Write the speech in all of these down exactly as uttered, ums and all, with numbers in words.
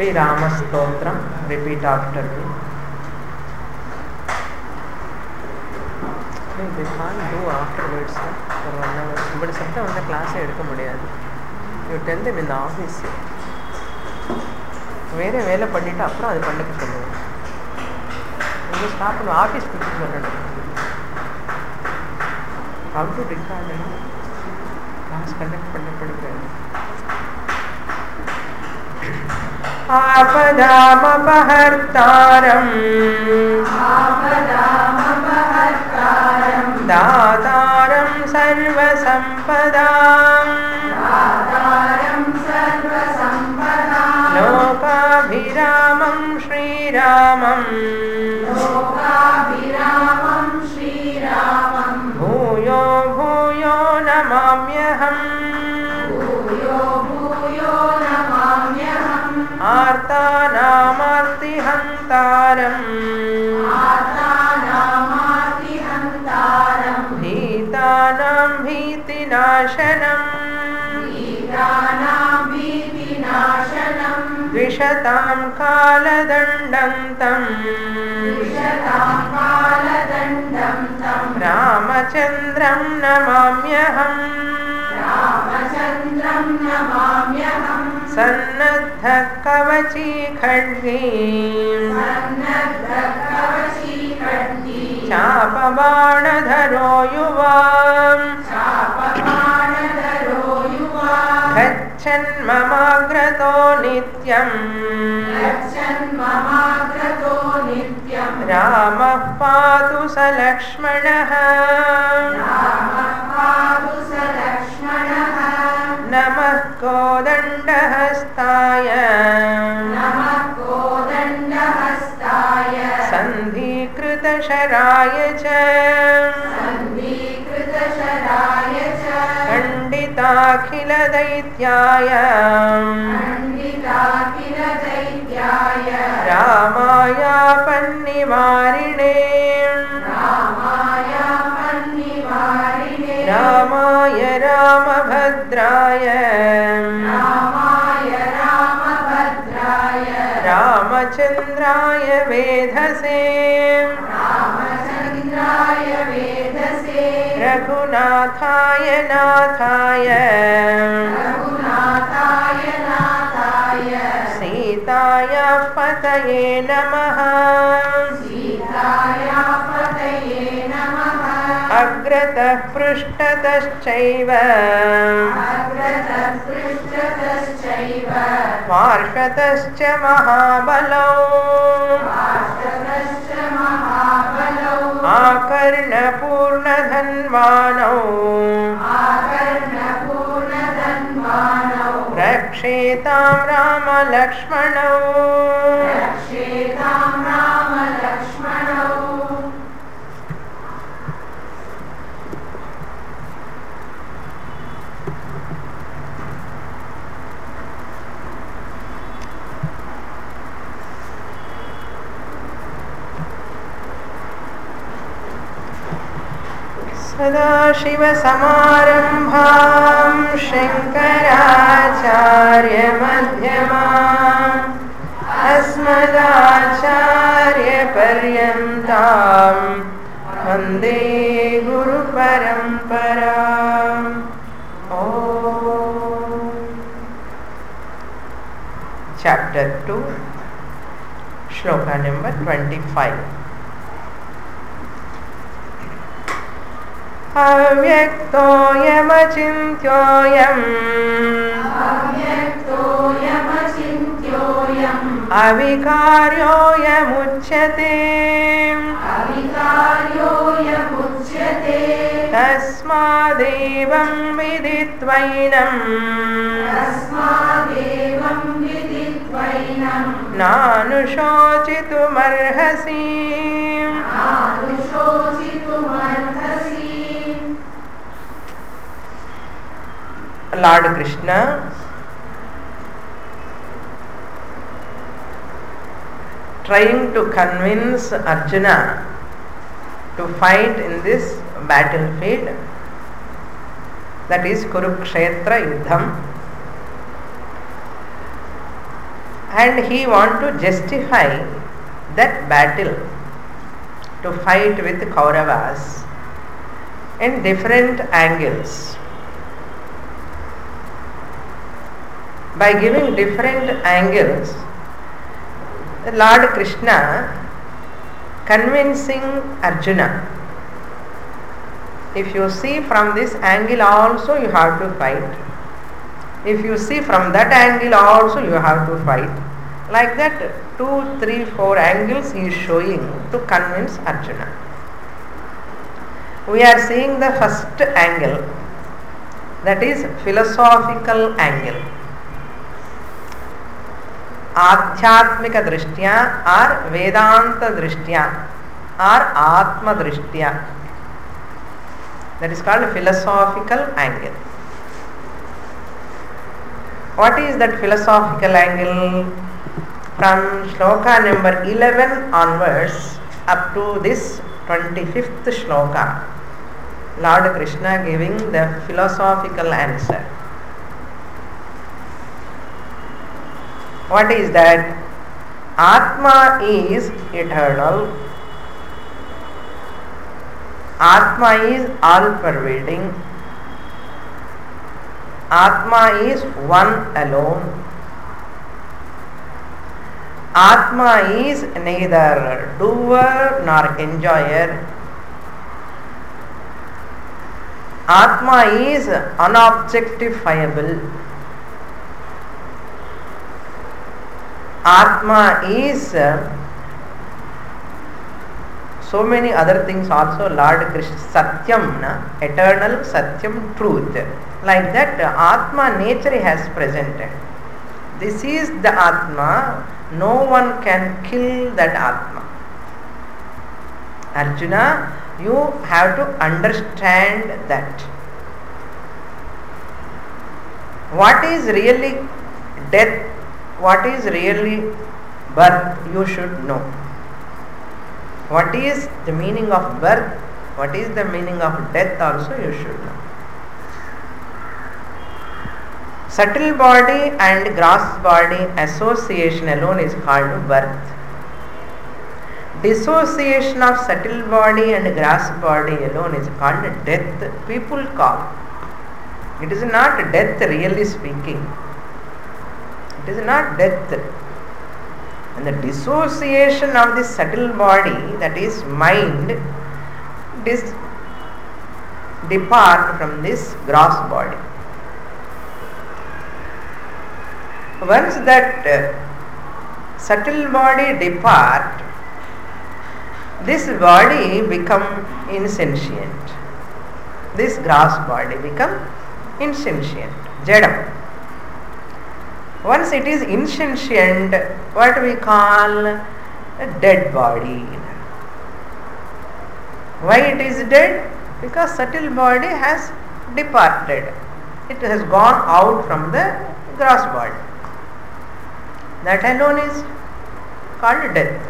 Sri Rama Stotram. Repeat after me. They can't do afterwards for one hour. But sometimes on the class எடுக்க முடியாது. You tell them in the office. வேற வேலை பண்ணிட்டு அப்புறம் அது பண்ணிக்க சொல்லுவோம். நீங்க ஸ்டாப் பண்ண ஆபீஸ் போய் சொல்லணும். How to record it? Class conduct பண்ணப்படுகிறது. आपदामपहर्तारं आपदामपहर्तारं दातारं सर्वसम्पदां दातारं सर्वसम्पदां लोकाभिरामं श्रीरामं लोकाभिरामं श्रीरामं भूयो भूयो नमाम्यहम् आर्तानामार्तिहन्तारम् आर्तानामार्तिहन्तारम् भीतानां भीतिनाशनम् भीतानां भीतिनाशनम् द्विषतां कालदण्डं तं द्विषतां कालदण्डं तं रामचन्द्रं नमाम्यहम् रामचन्द्रं नमाम्यहम् सन्नद्ध कवची खड्गी सन्नद्ध कवची खड्गी चापबाणधरो युवा चापबाणधरो युवा गच्छन्ममाग्रतो नित्यम् गच्छन्ममाग्रतो नित्यम् रामः पातु स लक्ष्मणः रामः पातु स लक्ष्मणः नमः कोदण्डहस्ताय नमः कोदण्डहस्ताय सन्धिकृतशराय च सन्धिकृतशराय च खण्डिताखिलदैत्याय खण्डिताखिलदैत्याय रामायापन्निवारिणे रामायापन्निवारिणे रामाय रामभद्राय रामाय रामभद्राय रामचन्द्राय वेधसे रामचन्द्राय वेधसे रघुनाथाय नाथाय रघुनाथाय नाथाय सीताय पतये नमः सीताय पतये नमः अग्रतः पृष्ठतश्चैव अग्रतः पृष्ठतश्चैव पार्श्वतश्च महाबलौ पार्श्वतश्च महाबलौ आकर्णपूर्णधन्वानौ आकर्णपूर्णधन्वानौ रक्षेतां रामलक्ष्मणौ रक्षेतां रामलक्ष्मणौ सदाशिवसमारम्भां शङ्कराचार्यमध्यमाम् अस्मदाचार्यपर्यन्तां वन्दे गुरुपरम्पराम् ॐ Chapter two, Shloka number twenty-five. अव्यक्तोऽयमचिन्त्योऽयम् अव्यक्तोऽयमचिन्त्योऽयम् अविकार्योऽयमुच्यते अविकार्योऽयमुच्यते तस्मादेवं विदित्वैनं तस्मादेवं विदित्वैनं नानुशोचितुमर्हसि नानुशोचितुमर्हसि Lord Krishna trying to convince Arjuna to fight in this battlefield, that is Kurukshetra Yuddham, and he want to justify that battle to fight with Kauravas in different angles. By giving different angles, Lord Krishna convincing Arjuna, if you see from this angle also you have to fight, if you see from that angle also you have to fight. Like that, two, three, four angles he is showing to convince Arjuna. We are seeing the first angle, that is philosophical angle. Adhyatmika drishtya or Vedanta drishtya or Atma drishtya. That is called philosophical angle. What is that philosophical angle? From shloka number eleven onwards up to this twenty-fifth shloka, Lord Krishna giving the philosophical answer. What is that? Atma is eternal. Atma is all pervading. Atma is one alone. Atma is neither doer nor enjoyer. Atma is unobjectifiable. Atma is uh, so many other things also. Lord Krishna, Satyam, na? Eternal Satyam, truth. Like that, uh, Atma nature has presented. This is the Atma. No one can kill that Atma. Arjuna, you have to understand that. What is really death? What is really birth? You should know. What is the meaning of birth? What is the meaning of death also you should know. Subtle body and gross body association alone is called birth. Dissociation of subtle body and gross body alone is called death. People call. It is not death really speaking. It is not death. And the dissociation of the subtle body, that is mind, dis- depart from this gross body. Once that uh, subtle body depart, this body become insentient. This gross body become insentient, jadam. Once it is insentient, what we call a dead body. Why it is dead? Because subtle body has departed. It has gone out from the gross body. That alone is called death.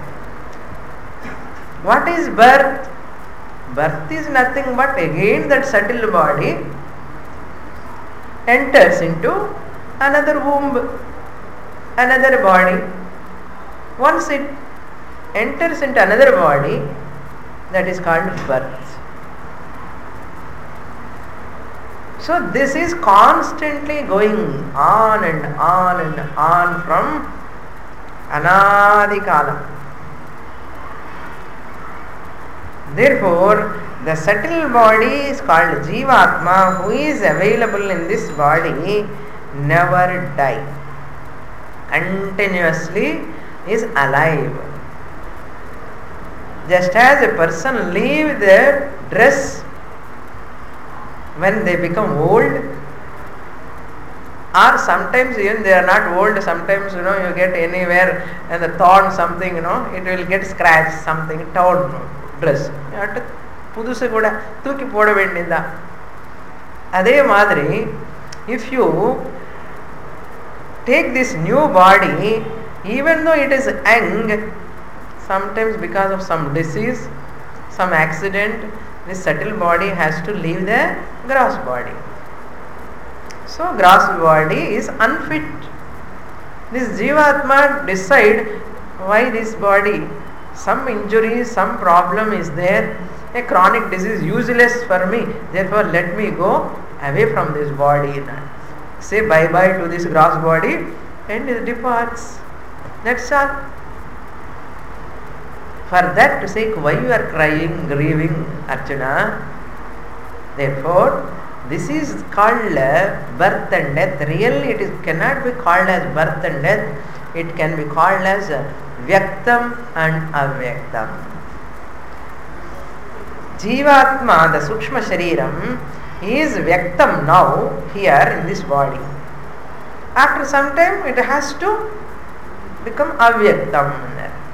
What is birth? Birth is nothing but again that subtle body enters into another womb, another body. Once it enters into another body, that is called birth. So this is constantly going on and on and on from Anadi Kala. Therefore, the subtle body is called Jivatma, who is available in this body, never die. Continuously is alive. Just as a person leave their dress when they become old, or sometimes even they are not old, sometimes you know you get anywhere and the thorn something, you know, it will get scratched, something torn dress. You have to புதுசு கூட தூக்கி போட வேண்டியதுதான். அதே மாதிரி if you take this new body, even though it is young, sometimes because of some disease, some accident, this subtle body has to leave the gross body. So gross body is unfit. This Jivatma decide why this body, some injury, some problem is there, a chronic disease useless for me, therefore let me go away from this body. Say bye bye to this gross body and it departs. That's all. For that sake, why you are crying, grieving, Arjuna? Therefore, this is called birth and death. Really, it is, cannot be called as birth and death. It can be called as Vyaktam and Avyaktam. Jivatma, the Sukshma Shariram, is Vyaktam now, here in this body. After some time, it has to become Avyaktam.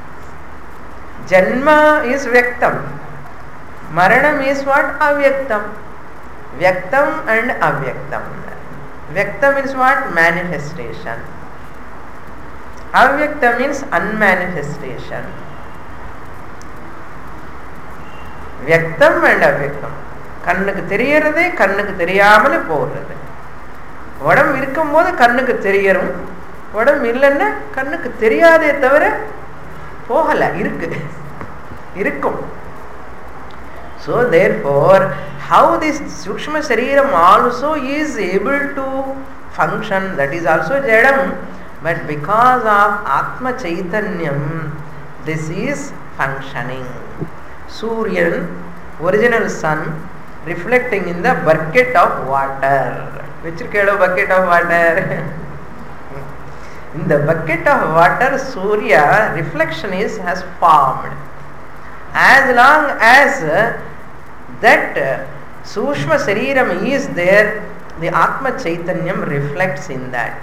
Janma is Vyaktam. Maranam is what? Avyaktam. Vyaktam and Avyaktam. Vyaktam means what? Manifestation. Avyaktam means unmanifestation. Vyaktam and Avyaktam. கண்ணுக்கு தெரியறதே கண்ணுக்கு தெரியாமலே போகிறது. உடம்பு இருக்கும்போது கண்ணுக்கு தெரியரும், உடம்பு இல்லைன்னா கண்ணுக்கு தெரியாதே தவிர போகல, இருக்கு இருக்கும். So therefore, how this Sukshma Shariram also is able to function, that is also Jadam, but because of Atma Chaitanyam, this is functioning. Suryan, original sun, reflecting in the bucket of water. Which kind of bucket of water? In the bucket of water, Surya reflection is has formed. As long as that Sushma Shariram is there, the Atma Chaitanyam reflects in that.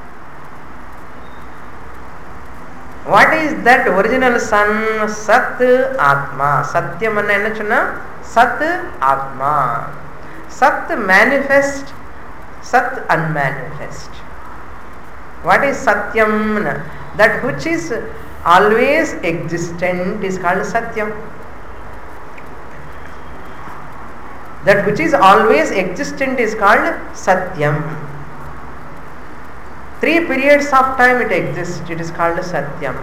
What is that original sun? Sat Atma. Satyam anna enna sonna? Sat Atma. Sat manifest, Sat unmanifest. What is Satyam? That which is always existent is called Satyam. That which is always existent is called Satyam. Three periods of time it exists, it is called Satyam.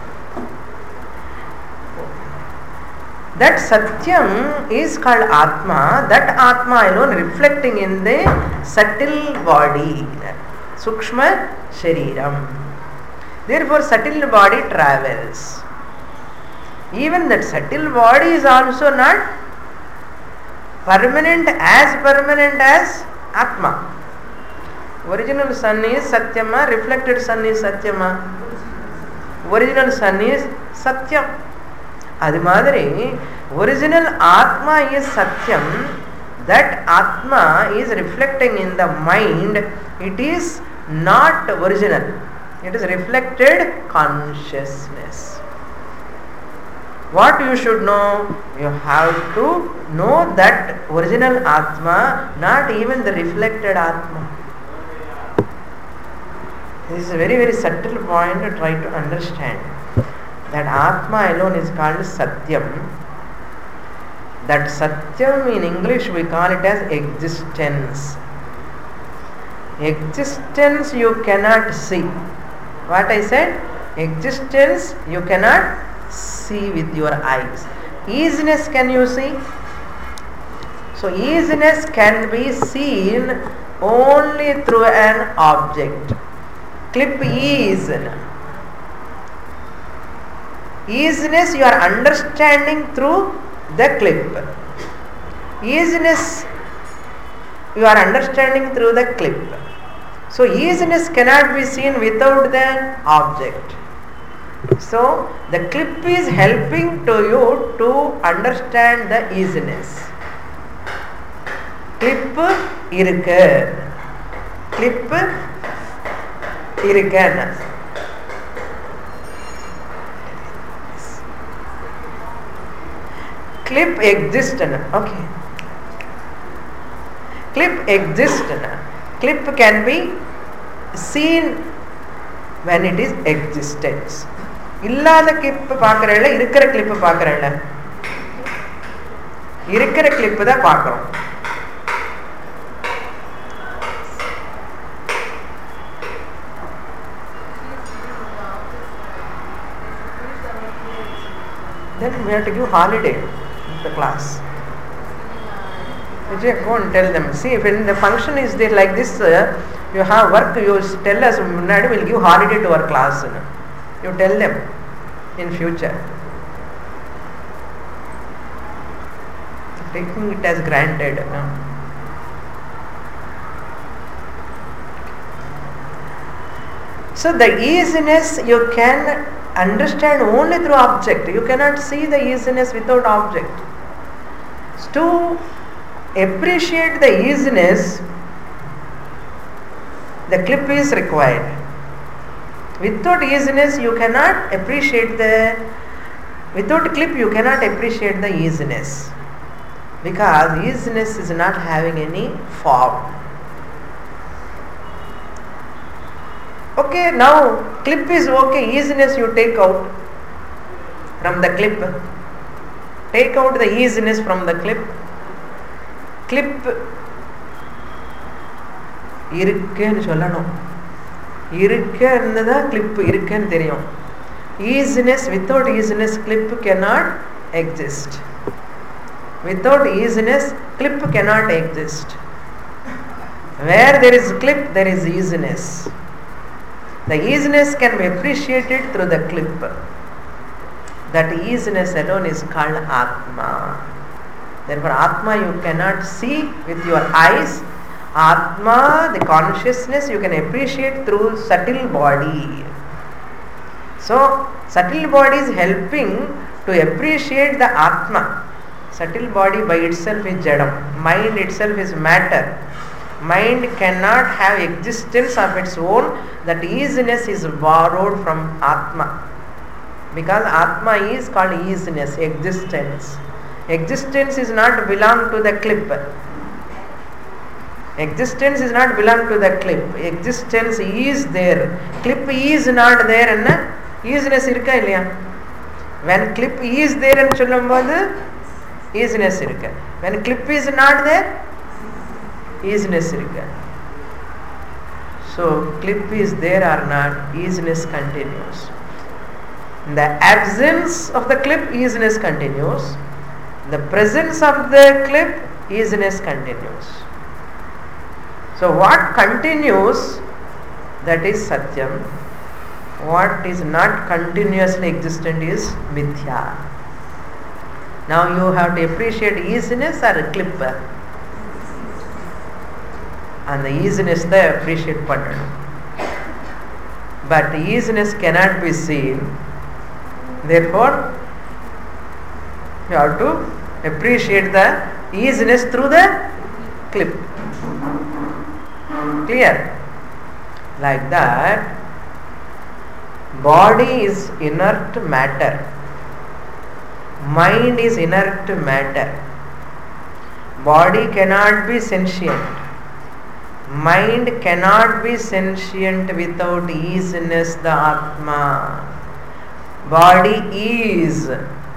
That Satyam is called Atma, that Atma alone reflecting in the subtle body, Sukshma Shariram. Therefore, subtle body travels. Even that subtle body is also not permanent, as permanent as Atma. Original sun is Satyama, reflected sun is Satyama. Original sun is Satyam. Adi madri, original Atma is Satyam. That Atma is reflecting in the mind. It is not original. It is reflected consciousness. What you should know? You have to know that original Atma, not even the reflected Atma. This is a very very subtle point to try to understand. That Atma alone is called Satyam. That Satyam in English we call it as existence. Existence you cannot see. What I said? Existence you cannot see with your eyes. Easiness can you see? So easiness can be seen only through an object. Clip ease. Easiness you are understanding through the clip. Easiness you are understanding through the clip. So easiness cannot be seen without the object. So the clip is helping to you to understand the easiness. Clip irukku. Clip irukku. Clip exists. Okay. Clip exists. Clip can be seen when it is existence. இல்லாத clip பார்க்கறல, இருக்கிற clip பார்க்கறல. இருக்கிற clip தான் பார்க்கறோம். then we have to give holiday in the class. Vijay, go and tell them. See, if in the function is there like this, uh, you have work, you tell us, we will give holiday to our class. You tell them in future. Taking it as granted. No? So the easiness you can understand only through object. You cannot see the easiness without object. To appreciate the easiness, the clip is required. Without easiness you cannot appreciate the, without clip you cannot appreciate the easiness, because easiness is not having any form. Okay, now clip is okay, easiness you take out from the clip. Take out the easiness from the clip. Clip இருக்குன்னு சொல்லணும். இருக்குன்னு clip இருக்குன்னு தெரியும். Easiness, without easiness clip cannot exist. Without easiness clip cannot exist. Where there is clip, there is easiness. The easiness can be appreciated through the clip. That easiness alone is called Atma. Therefore Atma you cannot see with your eyes. Atma, the consciousness, you can appreciate through subtle body. So subtle body is helping to appreciate the Atma. Subtle body by itself is Jadam. Mind itself is matter. Mind cannot have existence of its own. That easiness is borrowed from Atma. Because Atma is called easiness, existence. Existence is not belong to the clip. Existence is not belong to the clip. Existence is there. Clip is not there. And easiness irukka illaya? When clip is there and சொல்லும்போது easiness irukka. When clip is not there, easiness irukka. So clip is there or not, easiness continues. In the absence of the clip, easiness continues. In the presence of the clip, easiness continues. So what continues, that is Satyam. What is not continuously existent is Mithya. Now you have to appreciate easiness or a clip. And the easiness they appreciate pattern. But easiness cannot be seen. Therefore, you have to appreciate the easiness through the clip. Clear? Like that, body is inert matter. Mind is inert matter. Body cannot be sentient. Mind cannot be sentient without easiness, the Atma. Body is,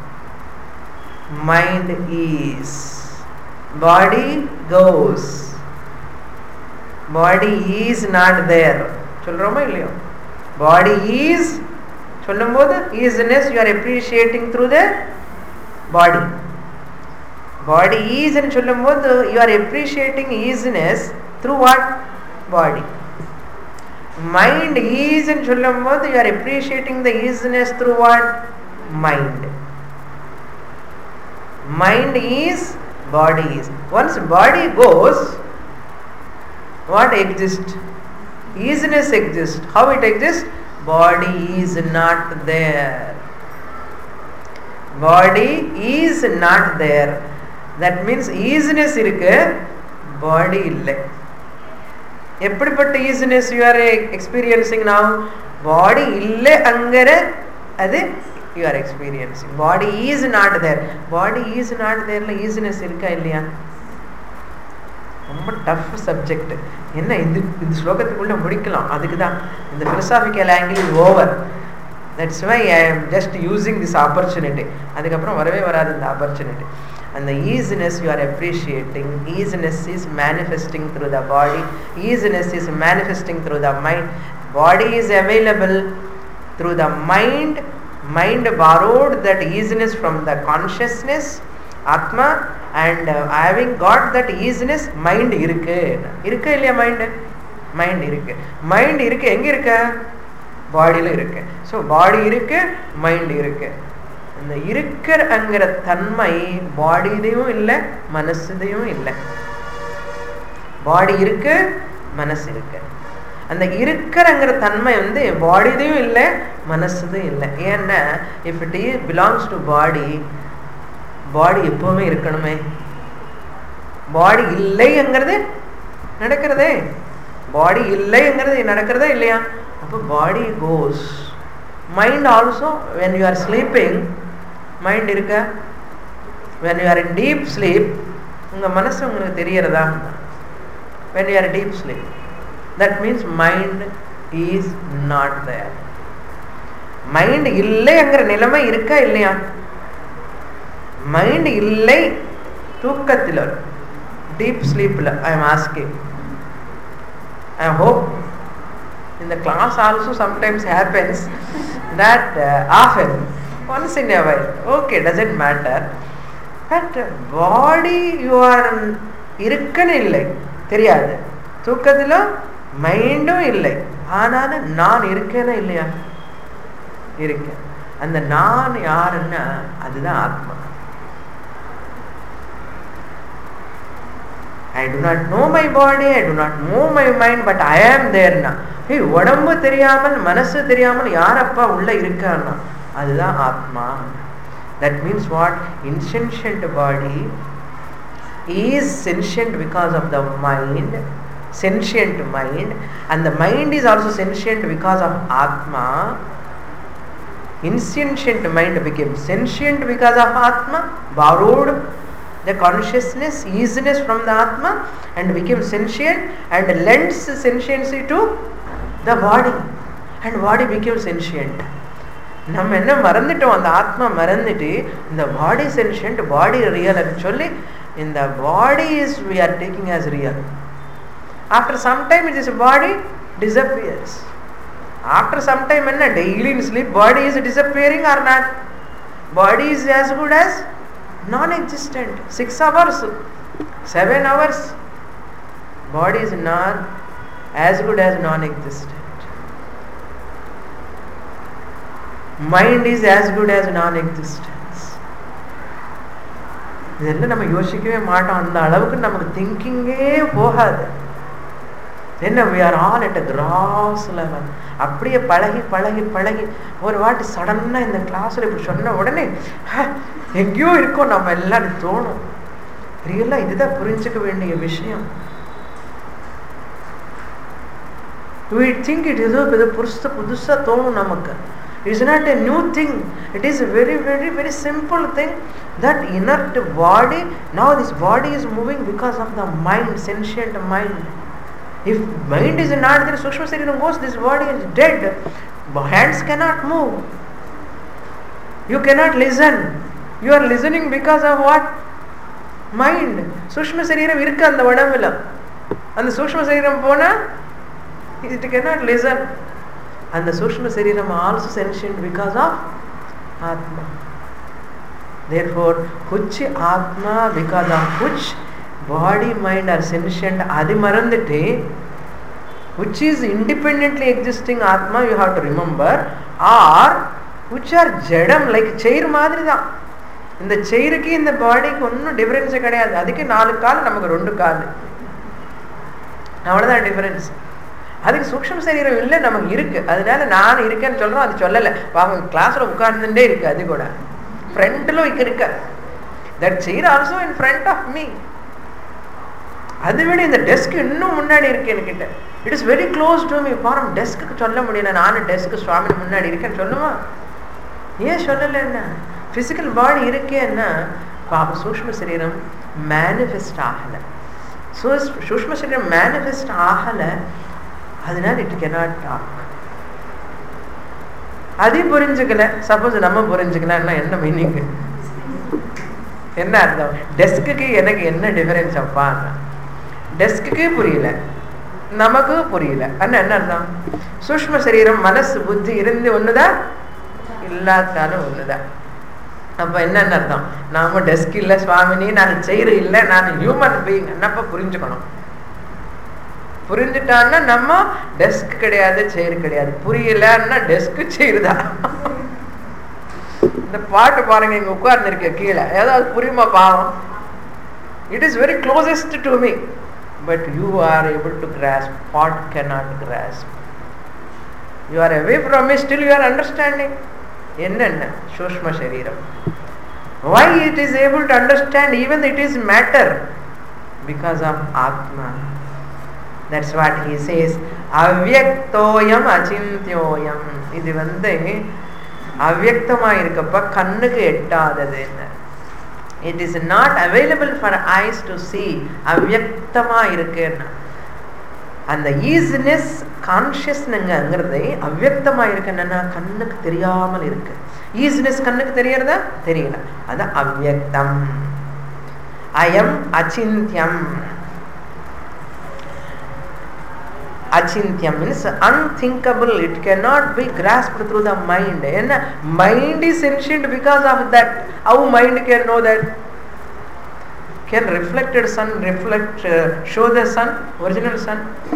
mind is. Body goes. Body is not there. சொல்றோமா இல்லையோ? Body is சொல்லும்போது easiness you are appreciating through the body. Body is and சொல்லும்போது you are appreciating easiness through what? Body. Mind is and சொல்லும்போது you are appreciating the easiness through what? Mind. Mind is, body is. Once body goes, what exists? Easiness exists. How it exists? Body is not there. Body is not there. That means easiness irukku, body ille. எப்படிப்பட்ட easiness you are experiencing now? Body ille angare adu you are experiencing. Body is not there. Body is not there la easiness irukka illaya? ரொம்ப tough subject. என்ன இந்த இந்த ஸ்லோகத்துக்குள்ள முடிக்கலாம், அதுக்கு தான் இந்த philosophical angle is over. That's why I am just using this opportunity. அதுக்கப்புறம் வரவே வராது இந்த opportunity. And the easiness you are appreciating, easiness is manifesting through the body, easiness is manifesting through the mind. Body is available through the mind, Mind borrowed that easiness from the consciousness, Atma, and uh, having got that easiness, mind irukku. Irukka illaya mind? Mind irukku. Mind irukku, enga irukka? Body la irukku. So body irukku, mind irukku. இந்த இருக்கிறங்கிற தன்மை பாடியிலையும் இல்லை, மனசுலையும் இல்லை. பாடி இருக்கு, மனசு இருக்கு. அந்த இருக்கிறங்கிற தன்மை வந்து பாடியிலையும் இல்லை, மனசுலையும் இல்லை. ஏன்னா if it belongs to body, body எப்பவுமே இருக்கணுமே. பாடி இல்லைங்கிறது நடக்கிறதே, பாடி இல்லைங்கிறது நடக்கிறதே இல்லையா? அப்போ body goes. Mind also when you are sleeping, mind இருக்க. when you are in deep sleep, உங்க மனசு உங்களுக்கு தெரியறதா? when you are in deep sleep, that means mind is not there. Mind இல்லைங்கிற நிலைமை இருக்கா இல்லையா? மைண்ட் இல்லை தூக்கத்தில், டீப் ஸ்லீப்ல. I am asking, I hope in the class also sometimes happens that uh, often, once in a while, okay, doesn't matter, but body you are இருக்கன்னு இல்லை, தெரியாது. தூக்கத்தில் மைண்டும் இல்லை, ஆனாலும் நான் இருக்கேன்னா இல்லையா? இருக்கேன். அந்த நான் யாருன்னா அதுதான் ஆத்மா. I do not know my body, I do not know my mind, but I am there now. Hey, உடம்பு தெரியாமல் மனசு தெரியாமல் யாரப்பா உள்ள இருக்கான்னா அதுதான் ஆத்மா. That means what? Insentient body is sentient because of the mind, sentient mind, and the mind is also sentient because of Atma. Insentient mind became sentient because of Atma, borrowed the consciousness, easiness from the Atma, and became sentient and lends sentiency to the body, and body became sentient. நம்ம என்ன மறந்துட்டோம்? அந்த ஆத்மா மறந்துட்டு இந்த பாடி sentient, பாடி real சொல்லி இந்த body is we are taking as real. After some time it is body disappears. After some time என்ன daily in sleep body is disappearing or not? Body is as good as non-existent. Six hours, seven hours, body is not as good as non-existent. Mind is as good as non-existence. இதெல்லாம் நம்ம யோசிக்கவே மாட்டோம். அந்த அளவுக்கு நமக்கு திங்கிங்கே போகாது. என்ன we are all at a gross level. அப்படியே பழகி பழகி பழகி ஒரு வாட்டி சடனாக இந்த கிளாஸில் இப்படி சொன்ன உடனே எங்கேயோ இருக்கோம் நம்ம எல்லாரும் தோணும். ரியலாக இதுதான் புரிஞ்சுக்க வேண்டிய விஷயம். we think it is ஏதோ புதுசு புதுசாக தோணும் நமக்கு. It is not a new thing. It is a very very very simple thing. That inert body, now this body is moving because of the mind, sentient mind. If mind is not there, Sukshma Sariram goes, this body is dead. Hands cannot move. You cannot listen. You are listening because of what? Mind. Sukshma Sariram irukka andha vadamila. And the Sukshma Sariram pona, it cannot listen. And the Sukshma Sariram also sentient because of Atma. Therefore, which Atma, because of which body, mind are sentient, adi marandite, which is independently existing Atma, you have to remember, or which are jadam, like chair மாதிரி தான். இந்த chairuக்கு இந்த பாடிக்கு ஒன்றும் difference கிடையாது. அதுக்கு நாலு கால், நமக்கு ரெண்டு கால், அவ்வளோதான் டிஃபரன்ஸ். அதுக்கு சூக்ஷ்ம சரீரம் இல்லை, நமக்கு இருக்கு. அதனால நான் இருக்கேன்னு சொல்றோம், அது சொல்லலை. வாங்க கிளாஸ்ல உட்கார்ந்துட்டே இருக்கு, அது கூட ஃப்ரண்ட்ல இருக்க. That chair also in front of me. அதை விட இந்த டெஸ்க் இன்னும் முன்னாடி இருக்கு என்கிட்ட. It is very close to me. பாரம் டெஸ்க்கு சொல்ல முடியல, நானும் டெஸ்க்கு சுவாமி முன்னாடி இருக்கேன்னு சொல்லுவா. ஏன் சொல்லலைன்னா பிசிக்கல் பாடி இருக்கேன்னா பாப சூக்ஷ்ம சரீரம் மேனிஃபெஸ்ட் ஆகலை. ஸோ சூக்ஷ்ம சரீரம் மேனிஃபெஸ்ட் ஆகலை, அதனால இட் கேனாட் டாக். அது புரிஞ்சுக்கல. சப்போஸ் நம்ம புரிஞ்சுக்கலாம்னா என்ன மீனிங், என்ன அர்த்தம்? டெஸ்க்கு எனக்கு என்ன டிஃபரன்ஸ் அப்பா? டெஸ்க்கு புரியல, நமக்கு புரியல. அண்ணா என்ன அர்த்தம்? சூக்ஷ்ம சரீரம் மனசு புத்தி இருந்து ஒண்ணுதான் எல்லாத்தாலும் ஒண்ணுதான். அப்ப என்னன்னு அர்த்தம்? நாம டெஸ்க் இல்ல சுவாமினி, நான் செயிறு இல்லை, நான் ஹியூமன் பீயிங் என்னப்ப புரிஞ்சுக்கணும். புரிஞ்சுட்டான்னா நம்ம டெஸ்க் கிடையாது, செயிறு கிடையாது. புரியலன்னா டெஸ்க் செயிறு தான். இந்த பாட்டு பாருங்க, இங்க உட்கார்ந்து இருக்க கீழே ஏதாவது புரியுமா பாவம்? It is very closest to me, but you are able to grasp what cannot grasp. You are away from me, still you are understanding. Enna Sushma Shariram. Why it is able to understand even it is matter? Because of Atma. That's what he says. Avyaktoyam achintyoyam. Idu vande avyaktamai irukappa kannukku ettadathu. It is not available for eyes to see. Avyaktama irukena. And the easiness consciousness avyaktama irukena kannukku theriyamal irukku. Easiness kannukku theriyarada theriyala. Adu avyaktam. Ayam achintyam. Achintyam means unthinkable. It cannot be grasped through the mind. And mind is sentient because of that. How mind can know that? Can reflected sun reflect uh, show the sun, original sun?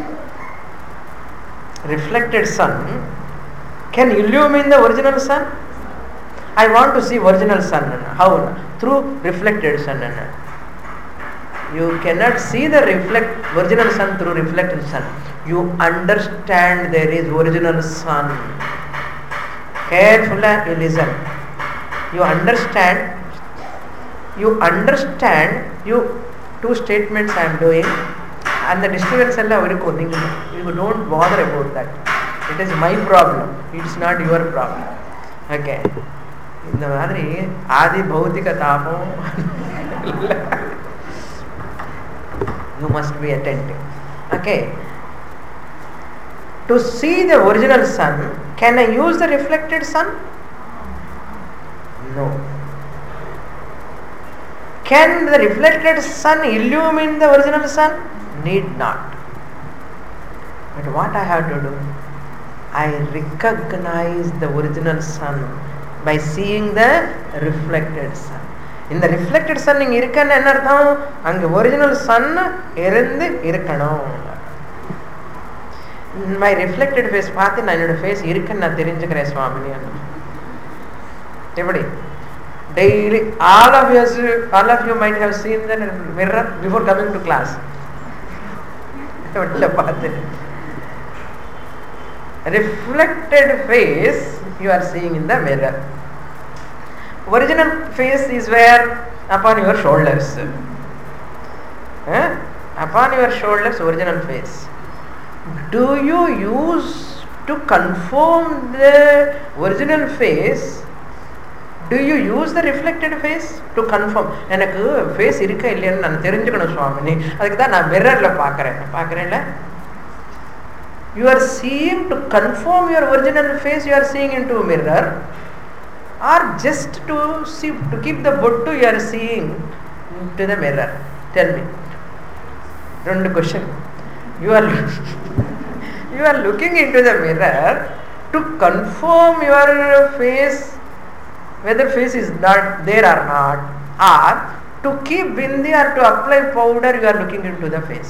Reflected sun can illumine the original sun? I want to see original sun. How? Through reflected sun. You cannot see the reflect original sun through reflected sun. You understand there is original sun. Carefully you listen. You understand. You understand. You two statements I am doing, and the disturbance alla avukku ninga you don't bother about that. It is my problem. It is not your problem. Okay. இந்த மாதிரி ஆதி பௌத்திக தாபம். You must be attentive. Okay. To see the original sun, can I use the reflected sun? No. Can the reflected sun illumine the original sun? Need not. But what I have to do? I recognize the original sun by seeing the reflected sun. In the reflected sun inga irukana enna artham? Anga original sun irundu irukkanum. My reflected face paathu na enoda face irukku na therinjukren swami anna. Eppadi? Daily all of you all of you might have seen the mirror before coming to class. Evalla paathu reflected face you are seeing in the mirror. Original face is where? Upon your shoulders. Eh? Upon your shoulders, original face. Do you use to confirm the original face? Do you use the reflected face to confirm? எனக்கு face இருக்கா இல்லையான்னு நான் தெரிஞ்சுக்கணும் சுவாமினி, அதுக்கு தான் நான் மிரர்ல பார்க்கறேன் பார்க்கறேன்ல. You are seeing to confirm your original face, you are seeing into a mirror, or just to see to keep the bottu you are seeing into the mirror? Tell me. Two question. You are you are looking into the mirror to confirm your face, whether face is not there or not, or to keep bindi or to apply powder you are looking into the face.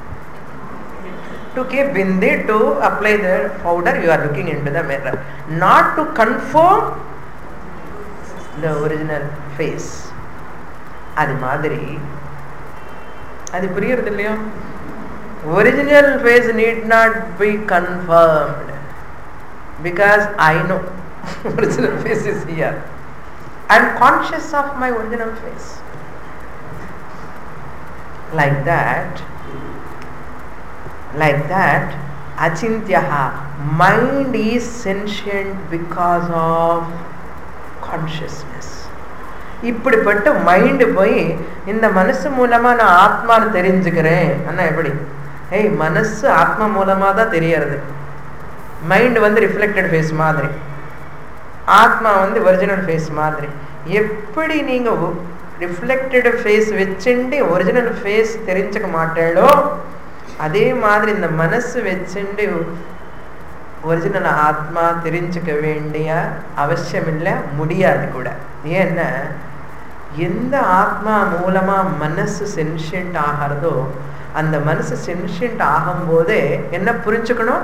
To keep bindi, to apply the powder you are looking into the mirror, not to confirm the original face. அது மாதிரி அது புரியுறது இல்லையா? Original face need not be confirmed because I know original face is here. I am conscious of my original face. Like that, like that, achintyaha, mind is sentient because of consciousness. இப்படிப்பட்ட mind போய் இந்த மனசு மூலமா நான் ஆத்மான்னு தெரிஞ்சுக்கிறேன் அண்ணா எப்படி? ஏய், மனசு ஆத்மா மூலமா தான் தெரியறது. மைண்ட் வந்து ரிஃப்ளெக்டட் ஃபேஸ் மாதிரி, ஆத்மா வந்து ஒரிஜினல் ஃபேஸ் மாதிரி. எப்படி நீங்க ரிஃப்ளெக்டட் ஃபேஸ் வச்சுட்டு ஒரிஜினல் ஃபேஸ் தெரிஞ்சுக்க மாட்டேளோ, அதே மாதிரி இந்த மனசு வச்சுட்டு ஒரிஜினல் ஆத்மா தெரிஞ்சுக்க வேண்டிய அவசியம் இல்லை, முடியாது கூட. ஏன்னா எந்த ஆத்மா மூலமா மனசு சென்ஷியன்ட் ஆகிறதோ அந்த மனசு சென்ஷியன்ட் ஆகும்போதே என்ன புரிஞ்சுக்கணும்?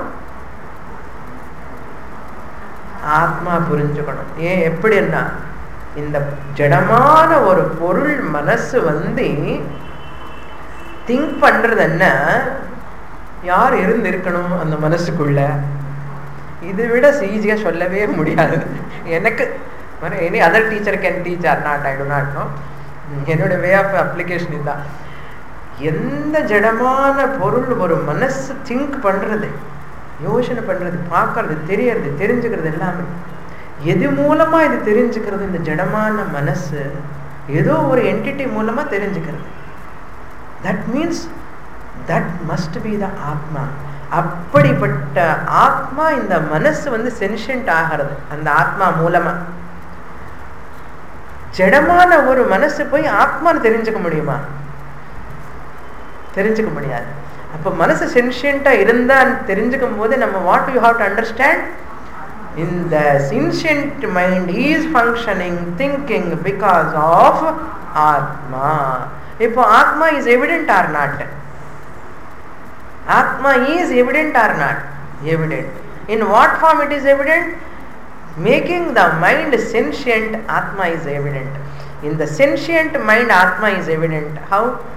ஆத்மா புரிஞ்சுக்கணும். ஏன் எப்படின்னா இந்த ஜடமான ஒரு பொருள் மனசு வந்து திங்க் பண்றது என்ன, யார் இருந்து இருக்கணும் அந்த மனசுக்குள்ள? இதை விட ஈஸியா சொல்லவே முடியாது. எனக்கு any other teacher can teach or not, I do not know. என்னோட வே ஆஃப் அப்ளிகேஷன் இதுதான். எந்த ஜடமான பொருள் ஒரு மனசு திங்க் பண்றது, யோசனை பண்றது, பார்க்கறது, தெரியறது, தெரிஞ்சுக்கிறது எல்லாமே எது மூலமா இது தெரிஞ்சுக்கிறது? இந்த ஜடமான மனசு ஏதோ ஒரு என்டிட்டி மூலமா தெரிஞ்சுக்கிறது. That means that must be the atma. அப்படிப்பட்ட ஆத்மா இந்த மனசு வந்து சென்ஷியன்ட் ஆகிறது அந்த ஆத்மா மூலமா. ஜடமான ஒரு மனசு போய் ஆத்மான்னு தெரிஞ்சுக்க முடியுமா? தெரிஞ்சுக்க முடியாது. அப்ப மனசு சென்ஷியன்டா இருந்தா தெரிஞ்சுக்கும் போது நம்ம what you have to understand, இந்த sentient mind is functioning thinking because of atma. இப்போ atma is evident or not? Atma is evident or not? Evident. In what form it is evident? Making the mind sentient, Atma is evident. In the sentient mind, Atma is evident. How?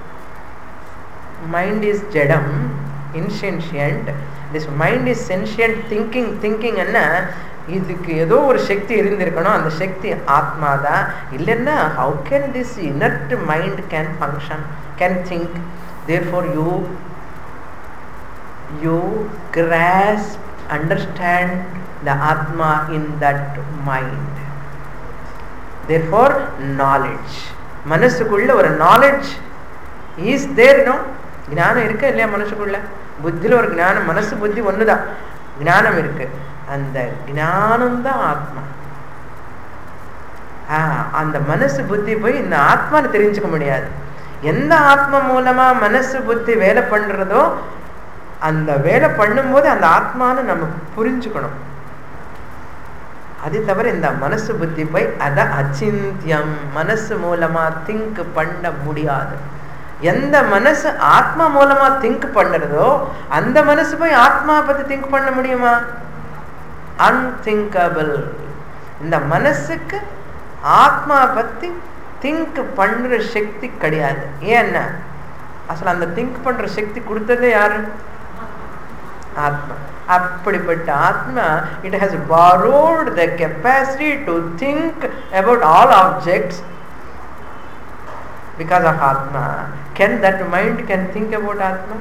Mind is jadam, insentient. This mind is sentient, thinking, thinking anna இதுக்கு ஏதோ ஒரு சக்தி இருந்திருக்கணும். அந்த சக்தி ஆத்மா தான். இல்லைன்னா how can this inert mind can function, can think? Therefore you you grasp, understand the Atma in that mind. Therefore knowledge, மனசுக்குள்ள ஒரு knowledge is there, no? ஞானம் இருக்கு இல்லையா மனசுக்குள்ள? புத்தியில ஒரு ஞானம், மனசு புத்தி ஒண்ணுதான், ஞானம் இருக்கு. அந்த ஞானம் தான் ஆத்மா. அந்த மனசு புத்தி போய் இந்த ஆத்மான்னு தெரிஞ்சுக்க முடியாது. எந்த ஆத்மா மூலமா மனசு புத்தி வேலை பண்றதோ அந்த வேலை பண்ணும்போது அந்த ஆத்மான்னு நம்ம புரிஞ்சுக்கணும். அது தவிர இந்த மனசு புத்தி போய் அத அச்சிந்தியம், மனசு மூலமா திங்க் பண்ண முடியாது. எந்த மனசு ஆத்மா மூலமா திங்க் பண்ணுறதோ அந்த மனசு போய் ஆத்மா பத்தி திங்க் பண்ண முடியுமா? அன்திங்கபிள். இந்த மனசுக்கு ஆத்மா பத்தி திங்க் பண்ற சக்தி கிடையாது. ஏன்னா அசல் அந்த திங்க் பண்ற சக்தி கொடுத்ததே யாரு? ஆத்மா. அப்படிப்பட்ட ஆத்மா it has borrowed the capacity to think about all objects because of Atma. Can that mind can think about Atma?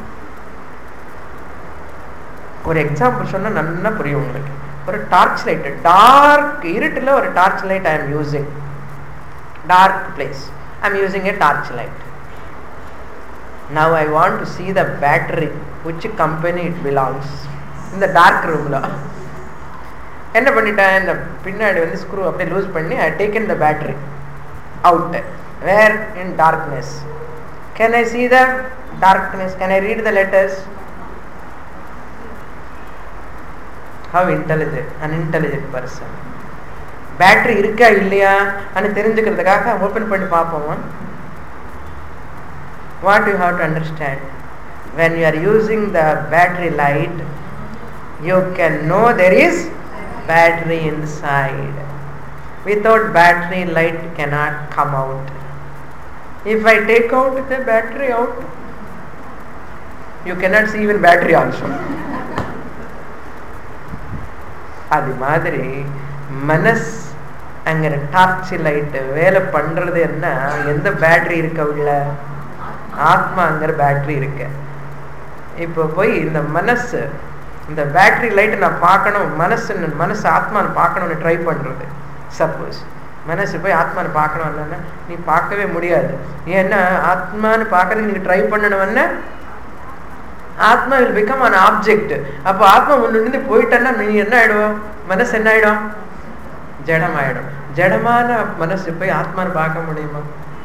ஒரு எக்ஸாம்பிள் சொன்னா நல்லா புரியும் உங்களுக்கு. ஒரு டார்ச் லைட், டார்க் இருட்டுல ஒரு torch light I am using, dark place I am using a torch light. Now I want to see the battery, which company it belongs. In the dark room la enna panniten, இந்த பின்னாடி வந்து screw அப்படியே loose பண்ணி I taken the battery out. Where? In darkness. Can I see the darkness? Can I read the letters? How intelligent, unintelligent person. Battery இருக்கா இல்லையா அனு தெரிஞ்சுக்கிறதுக்காக open பண்ணி பார்ப்போம். What you have to understand, when you are using the battery light, you can know there is battery inside. Without battery, light cannot come out. If I take out the battery out, you cannot see even battery also. அது மாதிரி மனஸ் அங்கே torch light வேலை பண்ணுறது என்ன? எந்த battery இருக்க உள்ள? ஆத்மாங்கிற battery இருக்கு. இப்போ போய் இந்த மனசு, இந்த பேட்டரி லைட்டை நான் பார்க்கணும், மனசு மனசு ஆத்மான்னு பார்க்கணும்னு ட்ரை பண்ணுறது. சப்போஸ் மனசு போய் ஆத்மான்னு பார்க்கணும் இல்லைன்னா நீ பார்க்கவே முடியாது. ஏன்னா ஆத்மான்னு பார்க்கறதுக்கு நீங்கள் ட்ரை பண்ணணும்னா ஆத்மா will become an object. அப்போ ஆத்மா முன்னிருந்து போயிட்டேன்னா நீ என்ன ஆயிடும்? மனசு என்ன ஆயிடும்? ஜடம் ஆயிடும். ஜடமான மனசு போய் ஆத்மான்னு பார்க்க முடியுமா?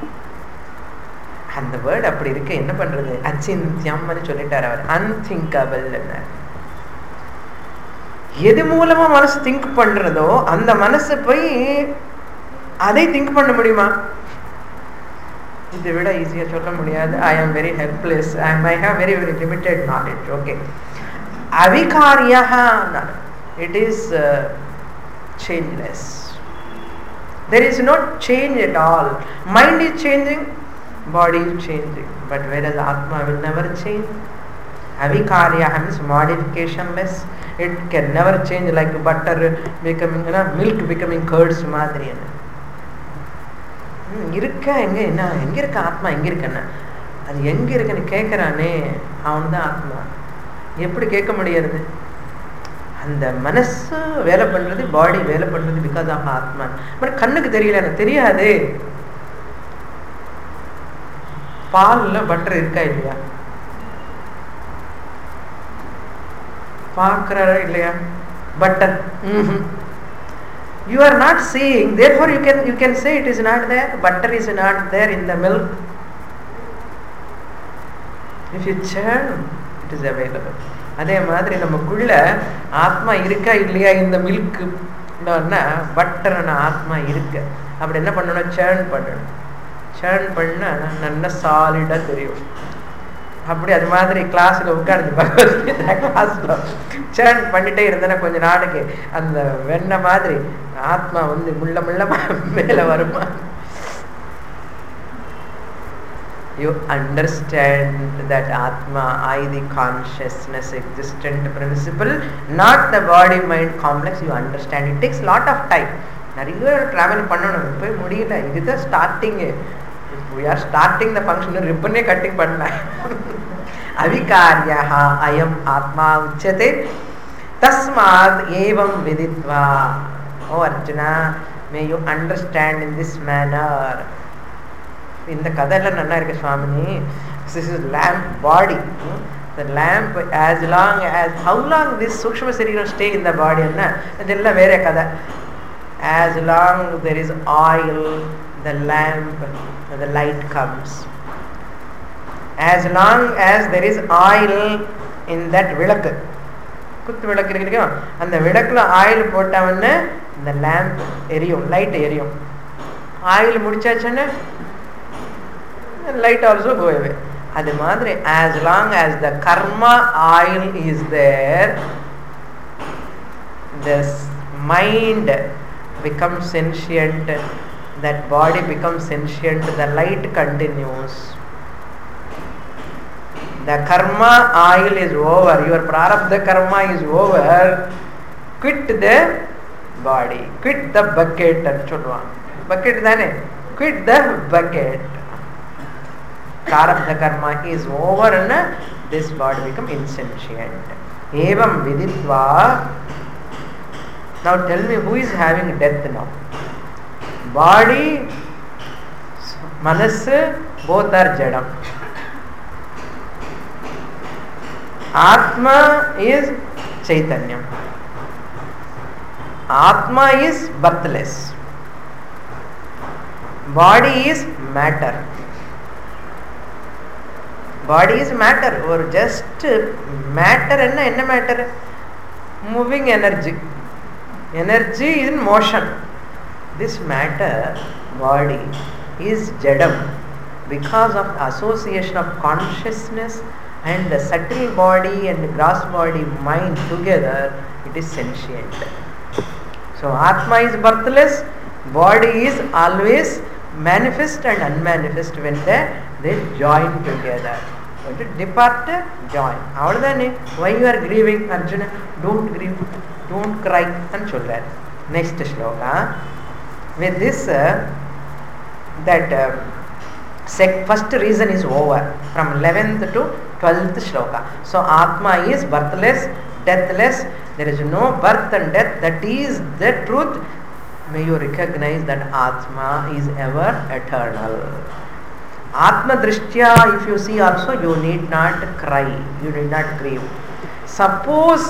அந்த வேர்டு அப்படி இருக்கு. என்ன பண்றது? அச்சிந்தியம்னு சொல்லிட்டார் அவர். அன்திங்கபிள். எது மூலமா மனசு திங்க் பண்றதோ அந்த மனசு போய் அதை திங்க் பண்ண முடியுமா? இதை விட ஈஸியா சொல்ல முடியாது. I am very helpless, I may have very very limited knowledge. Okay, அவிகாரியா, it is changeless. There is no change at all. Mind is changing, body is changing, but whereas Atma will never change. Avikarya means modificationless. It can never change, like butter becoming, you know, milk becoming curds மாதிரி. இருக்க எங்க என்ன எங்க இருக்க ஆத்மா எங்க இருக்குன்னா அது எங்க இருக்குன்னு கேட்கறானே அவன் தான் ஆத்மா. எப்படி கேட்க முடியாது? அந்த மனசு வேலை பண்றது, பாடி வேலை பண்றது பிகாஸ் ஆஃப் ஆத்மா. பட் கண்ணுக்கு தெரியல, எனக்கு தெரியாது. பால்ல பட்டர் இருக்கா இல்லையா? பார்க்கறா இல்லையா பட்டர்? You are not seeing, therefore you can you can say it is not there. Butter is not there in the milk. If you churn, it is available. அதே மாதிரி நமக்குள்ள ஆத்மா இருக்கா இல்லையா இந்த மில்க் பட்டர்னா ஆத்மா இருக்கு. அப்படி என்ன பண்ணணும்? சேர்ன் பண்ணணும். சேர்ன் பண்ண நல்ல சாலிடா தெரியும். அப்படி அது மாதிரி கிளாஸ்ல உட்கார்ந்து பகவத்கீதா கிளாஸ்ல சேர்ன் பண்ணிட்டே இருந்தேன்னா கொஞ்ச நாளைக்கு அந்த வெண்ணெய் மாதிரி ஆத்மா வந்து முள்ள முள்ள மேல வருமா? You understand that Atma, I, the consciousness, existent principle, not the body mind complex. You understand. It takes lot of time. நிறைய travel பண்ணணும். இப்போ முடியல. இதுதான் starting. We are starting the function. ரிப்பனே கட்டிங் பண்ணலாம். அவிகார்யः அயம் ஆத்மா உச்சதே தஸ்மாத் ஏவம் விதித்வா. ஓ Arjuna, may you understand in this manner. இந்த கதையெல்லாம் நல்லா இருக்கு சுவாமினி. This is lamp body. The lamp, as long as, how long this sukshma sarira stay in the body anna adella vere kada. As long there is oil, the lamp, the light comes. As long as there is oil in that vilakku, குத்து விளக்கு இருக்கு, அந்த விளக்குல oil போட்டவொடனே இந்த lamp எரியும், light எரியும். Oil முடிச்சாச்சுன்னா light also go away. அது மாதிரி as long as the karma oil is there, this mind becomes sentient, that body becomes sentient, the light continues. The karma oil is over, your prarabdha karma is over, quit the body, quit the bucket and சொல்லுவான். bucket தானே, quit the bucket. Prarabdha karma is over and this body become insentient. Evam viditva. Now tell me, who is having death now? Body, manas, both are jadam. Atma is chaitanyam. Atma is birthless. Body is matter. Body is matter, or just matter. enna enna matter? Moving energy. Energy is in motion. This matter, body, is jadam because of the association of consciousness and the subtle body and the gross body mind together. It is sentient. So Atma is birthless, body is always manifest and unmanifest when they, they join together. When to depart, join. Avladane. Why you are grieving, Arjuna? Don't grieve, don't cry. And சொல்றார். Next shloka. With this, uh, that uh, sec, first reason is over from eleventh to twelfth shloka. So Atma is birthless, deathless. There is no birth and death. That is the truth. May you recognize that Atma is ever eternal. Atma drishtya, if you see also, you need not cry, you need not grieve. Suppose,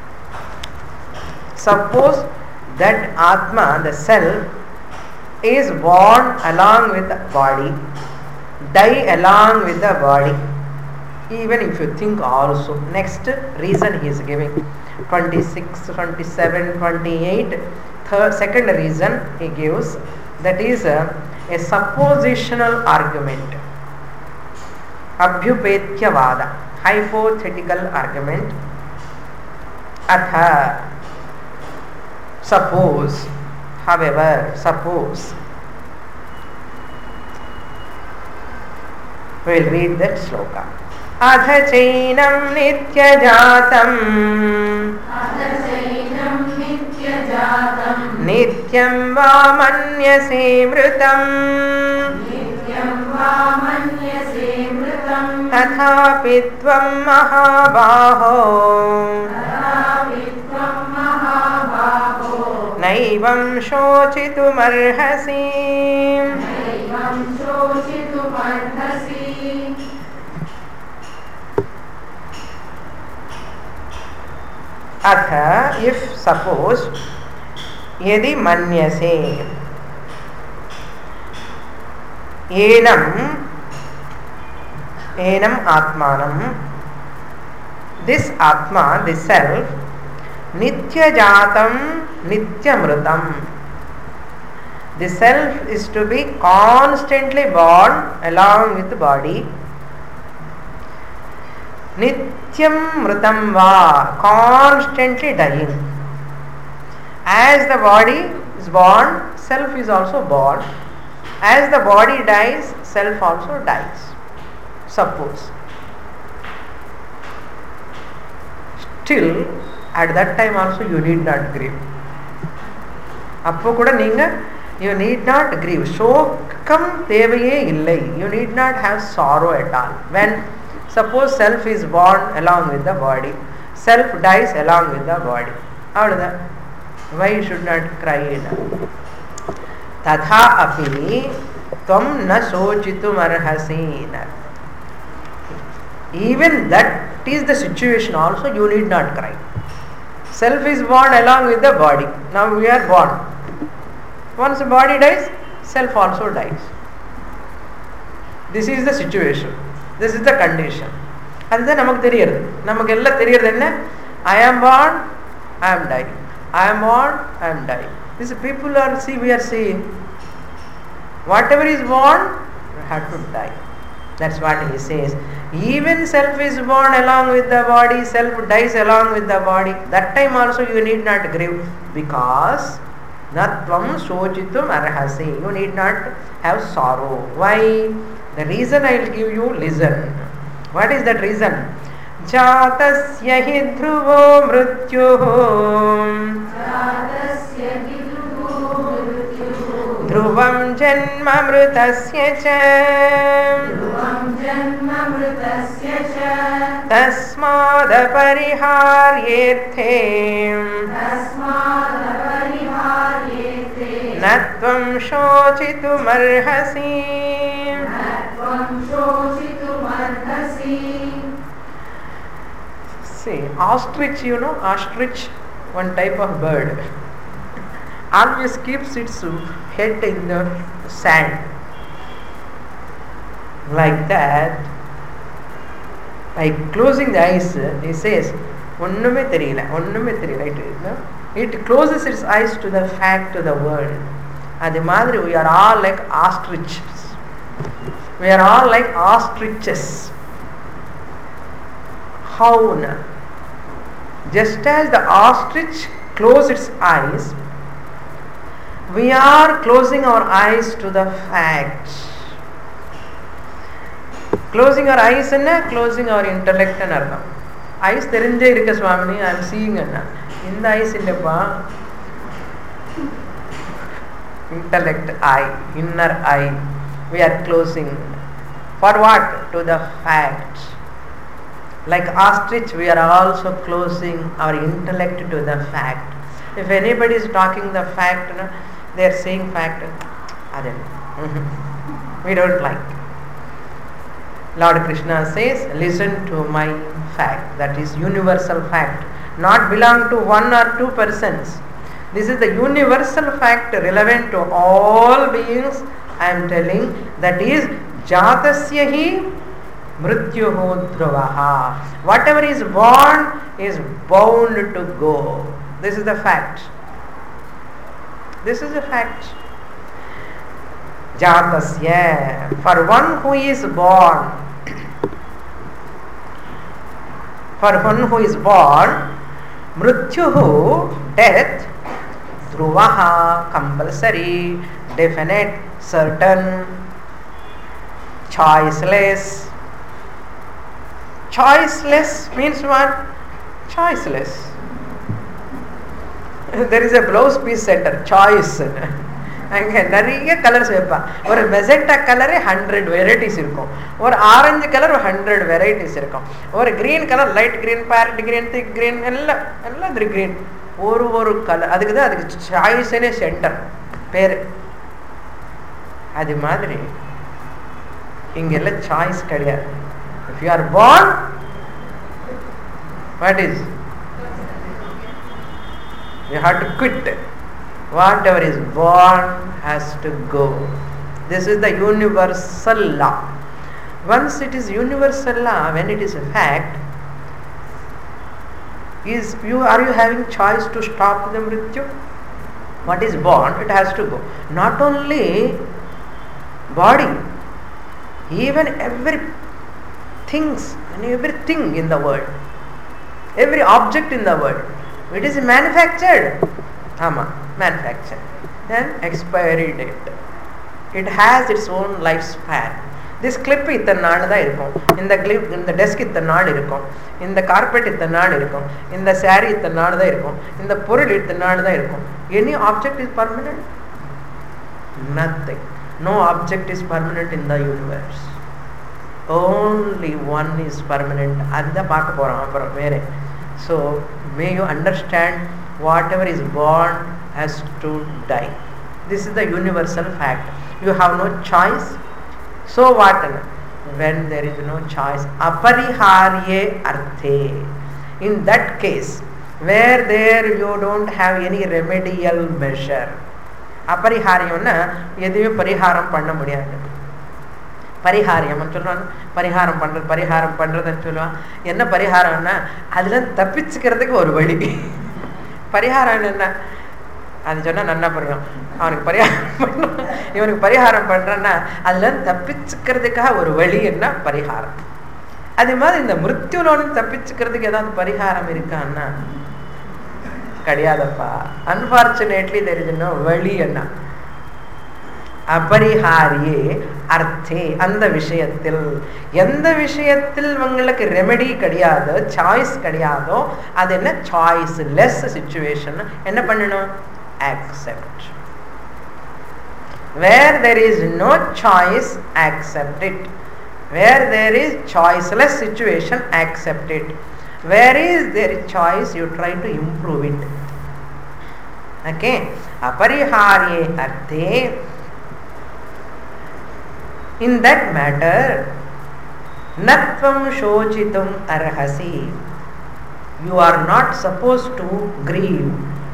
suppose that Atma, the self, is born along with the body, die along with the body. Even if you think also, next reason he is giving. twenty-six, twenty-seven, twenty-eight. Third, second reason he gives, that is a, a suppositional argument. Abhyupetyavada, hypothetical argument. Atha, suppose, however, suppose. We will read that sloka. Adha chainam nitya jatam nityam va manyase mritam tathapi tvam mahabaho naivam shochitumarhasi. Atha, if suppose, yadi manyase, enam, enam atmanam, this atma, this self, nitya jatam, nitya mritam. The self is to be constantly born along with the body. Nityam mritam va, constantly dying. As the body is born, self is also born. As the body dies, self also dies. Suppose. Still, at that time also you need not grieve. Appo kuda neenga, you need not grieve. Shokam thevaye illai. You need not have sorrow at all. When suppose self is born along with the body, self dies along with the body. Avada. Why you should not cry? Tatha api tvam na sochitum arhasi. Even that is the situation also, you need not cry. Self is born along with the body. Now we are born. Once the body dies, self also dies. This is the situation. This is the condition. And then namak theriyadu. Namak ella theriyadu enna? I am born, I am dying. I am born, I am dying. These people are, see, we are seeing. Whatever is born, have to die. That's what he says. Even self is born along with the body, self dies along with the body. That time also you need not grieve, because natvam sochitum arhasi. You need not have sorrow. Why? The reason I will give you, listen. What is that reason? Jatasya hi dhruvo mrityuh dhruvam janma mritasya cha tasmad pariharyethe natvam shochitum arhasi. See, ostrich, you know, ostrich, one type of bird, always keeps its head in the sand. Like that, by closing the eyes, he says, onnume theriyala, onnume theriyala. It closes its eyes to the fact, to the world. Adi madri, we are all like ostriches. We are all like ostriches. How na? Just as the ostrich closes its eyes, we are closing our eyes to the fact. Closing our eyes and closing our intellect and artham. Eyes therinje irukka Swamini, I am seeing anna. In the eyes illappa. Intellect eye, inner eye. We are closing. For what? To the fact. Like ostrich, we are also closing our intellect to the fact. If anybody is talking the fact, no, they are saying fact. We don't like. Lord Krishna says, listen to my fact. That is universal fact. Not belong to one or two persons. This is the universal fact relevant to all beings. I am telling, that is Jatasya hi Mrityuhu dhruvaha. Whatever is born is bound to go. This is the fact. This is a fact. Jatasya. For one who is born, for one who is born, Mrityuhu, death, dhruvaha, compulsory, definite, certain, choiceless. Choiceless means what? Choiceless. There is a blouse piece center, choice. அங்கே நிறைய colours வைப்பான். ஒரு மெசெண்டா கலரே hundred varieties இருக்கும், ஒரு orange colour hundred varieties இருக்கும், ஒரு green colour light green, parrot green, thick green, எல்லாம் எல்லாம் திரு கிரீன், ஒரு ஒரு கலர். அதுக்கு தான் அதுக்கு சாய்ஸே சென்டர் பேர். அது மாதிரி இங்கெல்லாம் சாய்ஸ் கிடையாது. If you are born, what is, you have to quit. Whatever is born has to go. This is the universal law. Once it is universal law, when it is a fact, is you are you having choice to stop the mrityu? What is born, it has to go. Not only body, even every things and everything in the world, every object in the world, it is manufactured. Ama, manufactured. Then expiry date. It has its own lifespan. This clip இத்தனை நாள் தான் இருக்கும், இந்த clip இந்த desk இத்தனை நாள் இருக்கும், இந்த கார்பெட் இத்தனை நாள் இருக்கும், இந்த சாரி இத்தனை நாள் தான் இருக்கும், இந்த பொருள் இத்தனை நாள் தான் இருக்கும். Any object is permanent? Nothing. No object is permanent in the universe. Only one is permanent. அதை பார்க்க போகிறோம் அப்புறம் வேறு. So may you understand, whatever is born has to die. This is the universal fact. You have no choice. So what? When there is no choice, apariharye arthe. In that case, where there you don't have any remedial measure. Apariharyamna எதுவே பரிகாரம் பண்ண முடியாது. பரிகாரியம் சொல்லுவாங்க, பரிகாரம் பண்றது பரிகாரம் பண்றதுன்னு சொல்லுவான். என்ன பரிகாரம்னா அதுல தப்பிச்சுக்கிறதுக்கு ஒரு வழி. பரிகாரம் என்ன அது சொன்னா நன்னா புரியும். அவனுக்கு பரிகாரம் பண்ண, இவனுக்கு பரிகாரம் பண்றன்னா அதுல தப்பிச்சுக்கிறதுக்காக ஒரு வழி என்ன பரிகாரம். அதே மாதிரி இந்த மிருத்யுலோன்னு தப்பிச்சுக்கிறதுக்கு ஏதாவது பரிகாரம் இருக்கான்னா கிடையாதப்பா. அன்பார்ச்சுனேட்லி தெரிஞ்சுன்னா வழி என்ன அபரிஹாரியே அர்த்தே. அந்த விஷயத்தில், எந்த விஷயத்தில் உங்களுக்கு ரெமெடி கிடையாதோ, சாய்ஸ் கிடையாதோ, அது என்ன சாய்ஸ் லெஸ் சிச்சுவேஷன். என்ன பண்ணணும்? accept. Where there is no choice, accept it. Where there is choiceless situation, accept it. Where is there is choice, you try to improve it. Okay? Apariharye arthe. In that matter, natvam shochitum arhasi. You are not supposed to grieve.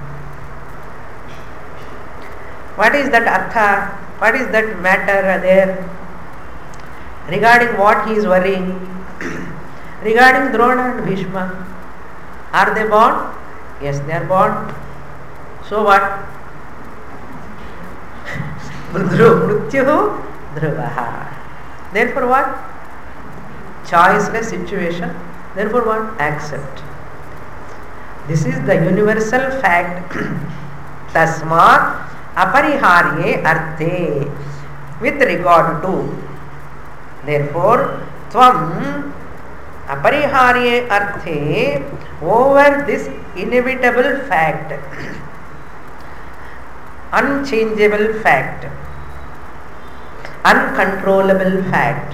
What is that artha? What is that matter there? Regarding what he is worrying? Regarding Drona and Bhishma. Are they born? Yes, they are born. So what? Mrityuhu dhruvaha. Therefore what? Choiceless situation. Therefore what? Accept. This is the universal fact. Tasmat apariharye arthe. With regard to, therefore, tvam apariharye arthe, over this inevitable fact, unchangeable fact, uncontrollable fact,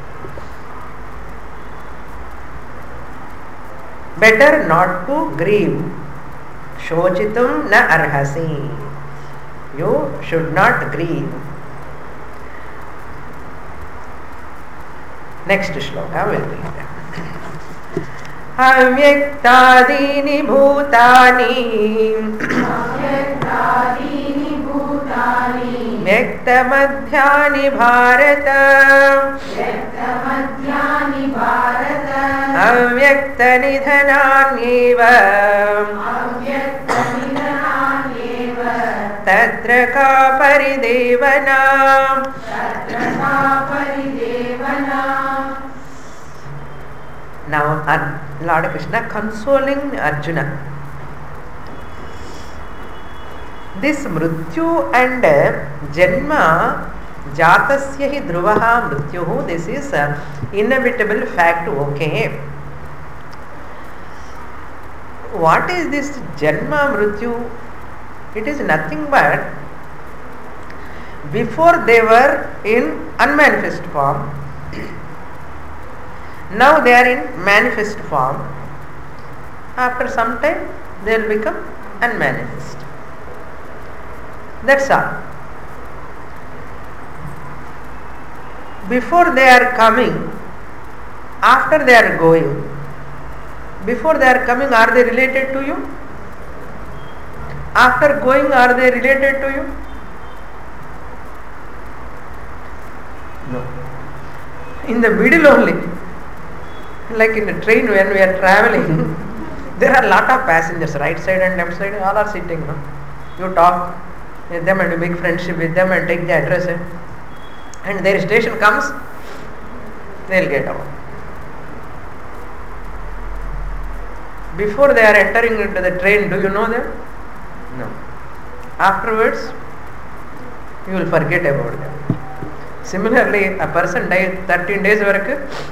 better not to grieve. Shochitum na arhasi. You should not grieve. Next shloka will read. Avyaktadini bhutani, Avyaktadini bhutani व्यक्तमध्यानि Bharat अव्यक्तनिधनान्येव तत्र का परिदेवना. Now Lord Krishna consoling Arjuna. This mrityu and janma jatasya hi dhruvaha mrityuhu, this is an inevitable fact. Okay, what is this janma mrityu? It is nothing but before they were in unmanifest form, now they are in manifest form. After some time they will become unmanifest. That's all. Before they are coming, after they are going. Before they are coming, are they related to you? After going, are they related to you? No. In the middle only, like in the train when we are traveling, there are lot of passengers, right side and left side, all are sitting. No? You talk with them and you make friendship with them and take the address, and their station comes, they will get out. Before they are entering into the train, do you know them? No. Afterwards, you will forget about them. Similarly, a person died thirteen days work.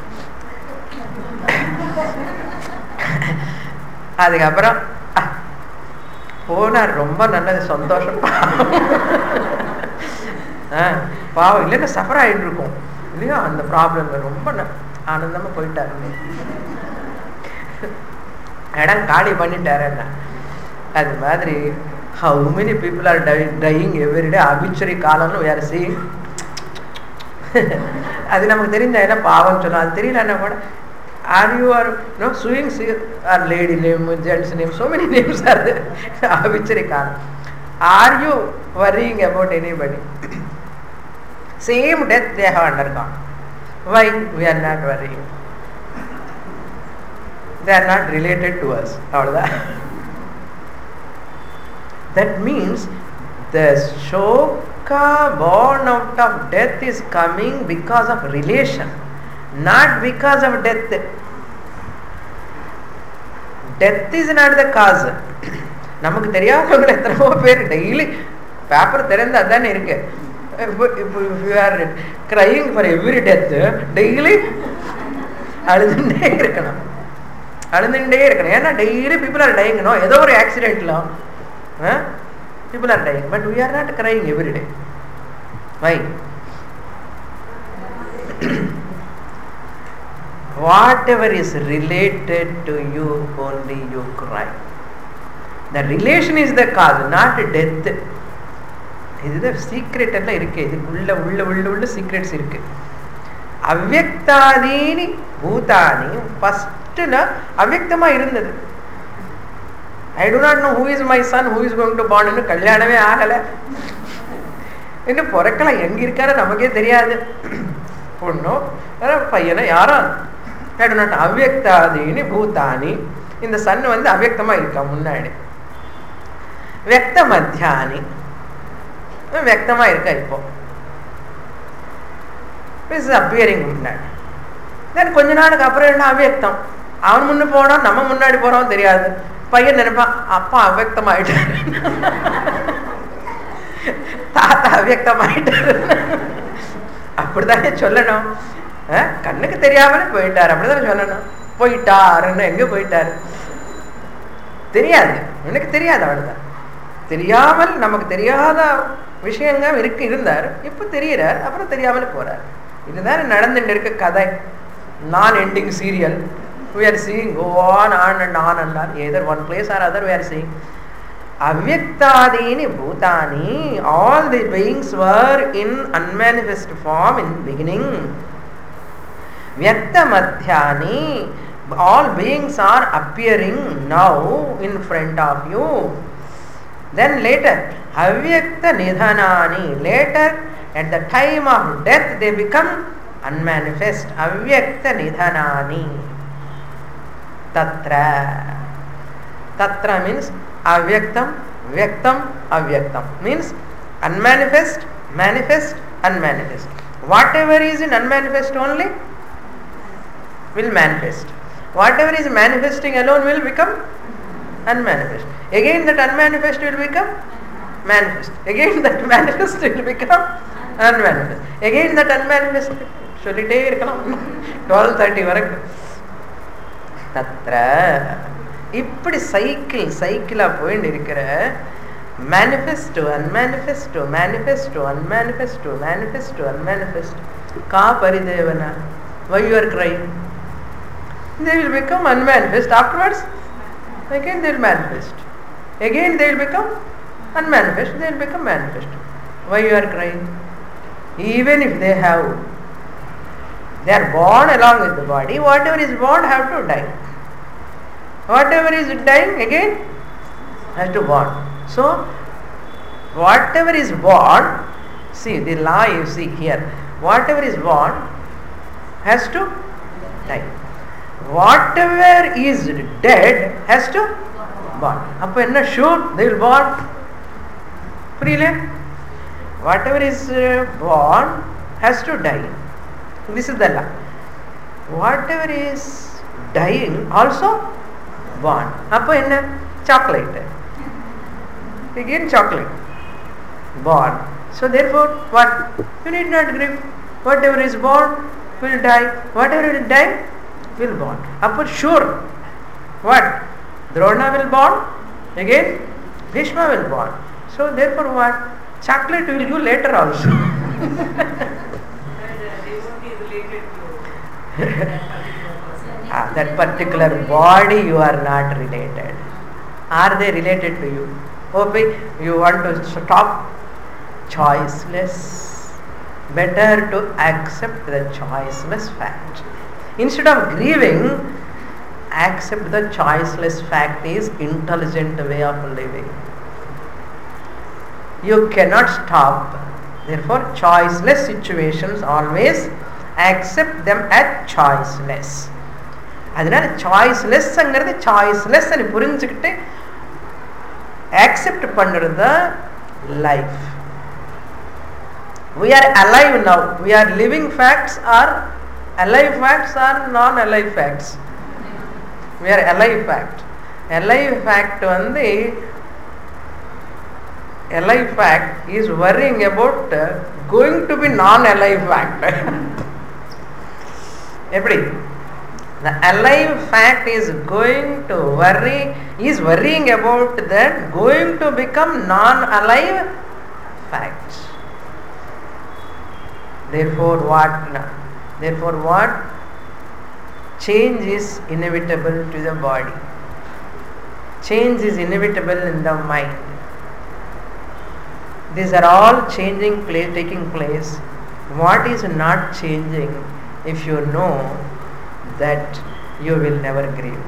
அதுக்கப்புறம் போனார், ரொம்ப நல்லது, சந்தோஷம், பாவம் இல்லைன்னா suffer ஆகிட்டு இருக்கும் இல்லையா, அந்த ப்ராப்ளம் ரொம்ப ஆனந்தமாக போயிட்டாரு, இடம் காலி பண்ணிட்டாரு. அது மாதிரி how many people are dying every day, arbitrary காலம்னு we are seeing. அது நமக்கு தெரிஞ்சா என்ன பாவம் சொல்லலாம், அது தெரியலன்னா கூட are you are no suing or lady name, gents name, so many names are there. Arbitrary kalam. Are you worrying about anybody? Same death they have undergone. Why we are not worrying? They are not related to us. That means the shoka born out of death is coming because of relation, not because of death. Death is not the cause. நமக்கு தெரியாதவங்க எத்தனையோ பேர் daily paper திறந்து அதானே இருக்கு. If you are crying for every death, daily அழுதுண்டே இருக்கணும், அழுதுண்டே இருக்கணும். ஏன்னா daily people are dying, no? ஏதோ ஒரு ஆக்சிடென்ட்ல people are dying, but we are not crying every day. Why? Whatever is related to you, only you cry. The relation is the cause, not death. இதுதான் secret எல்லாம் இருக்கு, இதுக்குள்ள உள்ள உள்ள உள்ள சீக்ரெட்ஸ் இருக்கு. அவ்யக்தாதீனி பூதானி ஃபர்ஸ்ட்ல அவ்யக்தமா இருந்தது. I do not know who is my son, who is going to born. இன்னும் கல்யாணமே ஆகல, இன்னும் பிறக்கல, எங்க இருக்காரு நமக்கே தெரியாது. பொண்ணோ பையனோ யாரோ I do not know. அவ்யக்தாதீனி பூதானி, இந்த சன் வந்து அவ்யக்தமா இருக்கா முன்னாடி. வியக்த மத்தியானி, வியக்தமா இருக்கா இப்போ, அப்பியரிங் முன்னாடி. தென் கொஞ்ச நாளுக்கு அப்புறம் என்ன அவ்யக்தம், அவன் முன்ன போனா நம்ம முன்னாடி போறோம் தெரியாது. பையன் நினைப்பான் அப்பா அவ்யக்தம் ஆயிட்டாரு, தாத்தா அவ்யக்தம் ஆயிட்டாரு. அப்படித்தானே சொல்லணும், கண்ணுக்கு தெரியாமலே போயிட்டாரு, அப்படித்தானே சொல்லணும். போயிட்டாருன்னு எங்க போயிட்டாரு தெரியாது, எனக்கு தெரியாது, அவ்வளவுதான். தெரியாமல் நமக்கு தெரியாத விஷயங்கள் இருக்கு இருந்தார், இப்ப தெரிகிறார், அப்புறம் தெரியாமல் போறார். இதுதான் நடந்துட்டு இருக்க கதை, non ending serial. We are seeing go on on and on and on, either one place or other we are seeing. Avyaktadini bhutani, all the beings were in unmanifest form in beginning. Vyakta madhyani, all beings are appearing now in front of you. Then later, avyakta nidhanani. Later, at the time of death, they become unmanifest. Avyakta nidhanani. Tatra. Tatra means avyaktam, vyaktam, avyaktam. Means unmanifest, manifest, unmanifest. Whatever is in unmanifest only will manifest. Whatever is manifesting alone will become unmanifest. Again that unmanifest will become manifest. Again that manifest will become unmanifest. Again that unmanifest. சொல்லிட்டே இருக்கலாம் twelve thirty வரைக்கும். தத்ர இப்படி cycle சைக்கிளா போயிட்டு இருக்கிற manifest to unmanifest to manifest to unmanifest to manifest to unmanifest. Ka paridevana. Why you are crying? They will become unmanifest. Afterwards, again they will manifest. Again they will become unmanifest. They will become manifest. Why you are crying? Even if they have, they are born along with the body. Whatever is born have to die. Whatever is dying again has to born. So, whatever is born, see the law you see here, whatever is born has to die. Whatever is dead has to born. Appo enna sure they will born. Puriyala? Whatever is born has to die. This is the law. Whatever is dying also born. Appo enna? Chocolate. Again chocolate. Born. So therefore what? You need not grieve. Whatever is born will die. Whatever will die will born. Upper sure. What? Drona will born. Again Bhishma will born. So therefore what? Chocolate will give later also. ah, that particular body you are not related. Are they related to you? Okay, you want to stop choiceless. Better to accept the choiceless fact. Instead of grieving, accept the choiceless fact is intelligent way of living. You cannot stop. Therefore, choiceless situations always accept them as choiceless. அதனால சாய்ஸ்லெஸ்ங்கிறது choiceless అని புரிஞ்சுக்கிட்டு accept பண்ணுறது life. We are alive now. We are living facts or alive facts or non-alive facts. We are alive fact. Alive fact வந்து alive fact is worrying about going to be non-alive fact. எப்படி? The alive fact is going to worry, is worrying about that going to become non-alive fact. Therefore what? Therefore what? Change is inevitable to the body. Change is inevitable in the mind. These are all changing place, taking place. What is not changing? If you know that you will never grieve.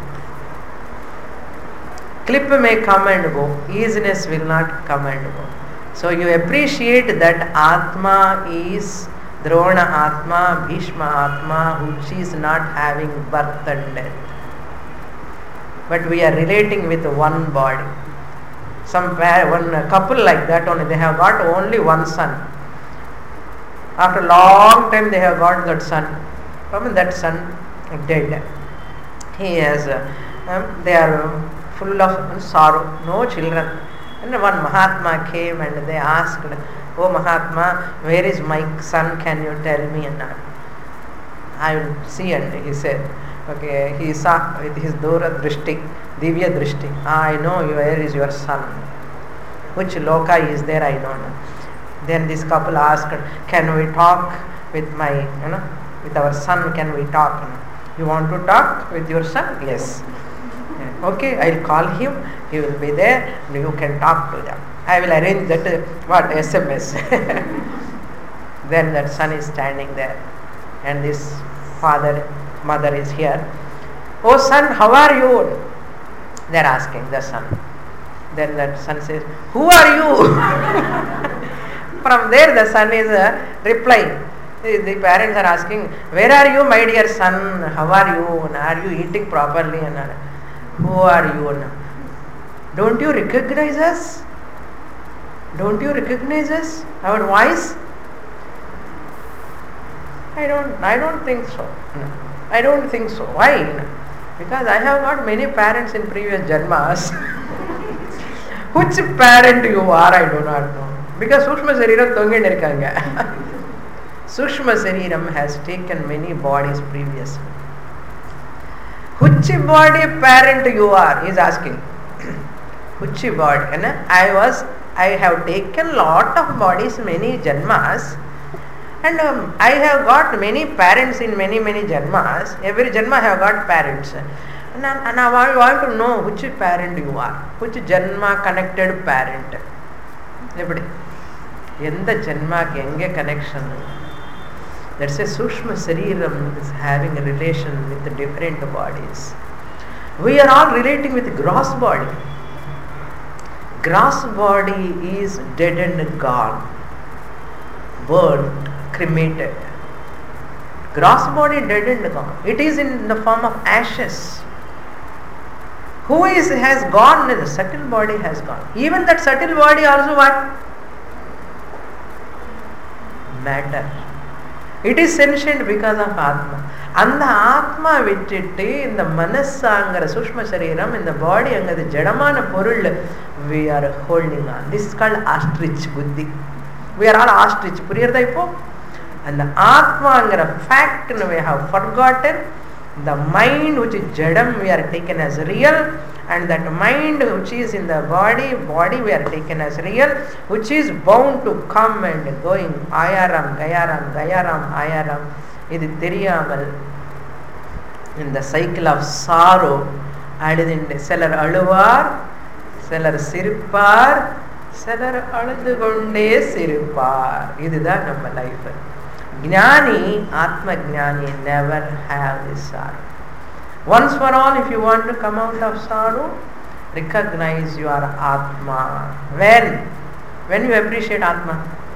Clip may come and go, easiness will not come and go. So you appreciate that Atma is Drona Atma, Bhishma Atma, which is not having birth and death. But we are relating with one body. Some pair, one couple like that only, they have got only one son. After a long time they have got that son. From that son dead. He has, uh, um, they are full of sorrow, no children. And one Mahatma came and they asked, "Oh Mahatma, where is my son? Can you tell me?" And I will see. And he said, okay, he saw with his Dura Drishti, Divya Drishti. Ah, I know where is your son. Which loka is there, I don't know. Then this couple asked, "Can we talk with my, you know, with our son? Can we talk?" You want to talk with your son? Yes. Okay, I will call him. He will be there. And you can talk to them. I will arrange that. Uh, what S M S? Then that son is standing there, and this father, mother is here. "Oh son, how are you?" They are asking the son. Then that son says, who are you? From there the son is uh, replying. The, the parents are asking, where are you, my dear son? How are you? And are you eating properly? And uh, who are you? And, don't you recognize us? Don't you recognize us? Our voice? I don't I don't think so. No. I don't think so. Why? No. Because I have got many parents in previous janmas. Which parent you are, I do not know. Because Sukshma Sariram Tongen irukanga. Sukshma Sariram has taken many bodies previously. Which body parent you are? He is asking. Which body? And I was, I have taken lot of bodies, many janmas, and um, I have got many parents in many many janmas. Every janma I have got parents. And, and I want to know which parent you are, which janma connected parent. Everybody, endha janma ki enge connection. That's a Sukshma Sariram is having a relation with the different bodies. We are all relating with the gross body. Gross body is dead and gone, burnt, cremated. Gross body dead and gone. It is in the form of ashes. Who is has gone? The subtle body has gone. Even that subtle body also what? Matter. It is sentient because of Atma. And the Atma vittittu in the Manasangara Sukshma Shariram, in the body anga the Jadamana Porul, we are holding on. This is called ostrich buddhi. We are all ostrich. Puriyardha ipo? And the Atma anga fact we have forgotten. The mind which is Jadam we are taken as real, and that mind which is in the body, body we are taken as real, which is bound to come and going. Ayaram, Gayaram, Gayaram, Ayaram. This is theriyamal in the cycle of sorrow. Adidinde selar aluvar, selar sirpar, selar aludugonde sirpar. This is our life. Jnani, Atma Jnani never have this sorrow. Once for all, if you want to come out of sorrow, recognize your Atma. When? When you appreciate Atma?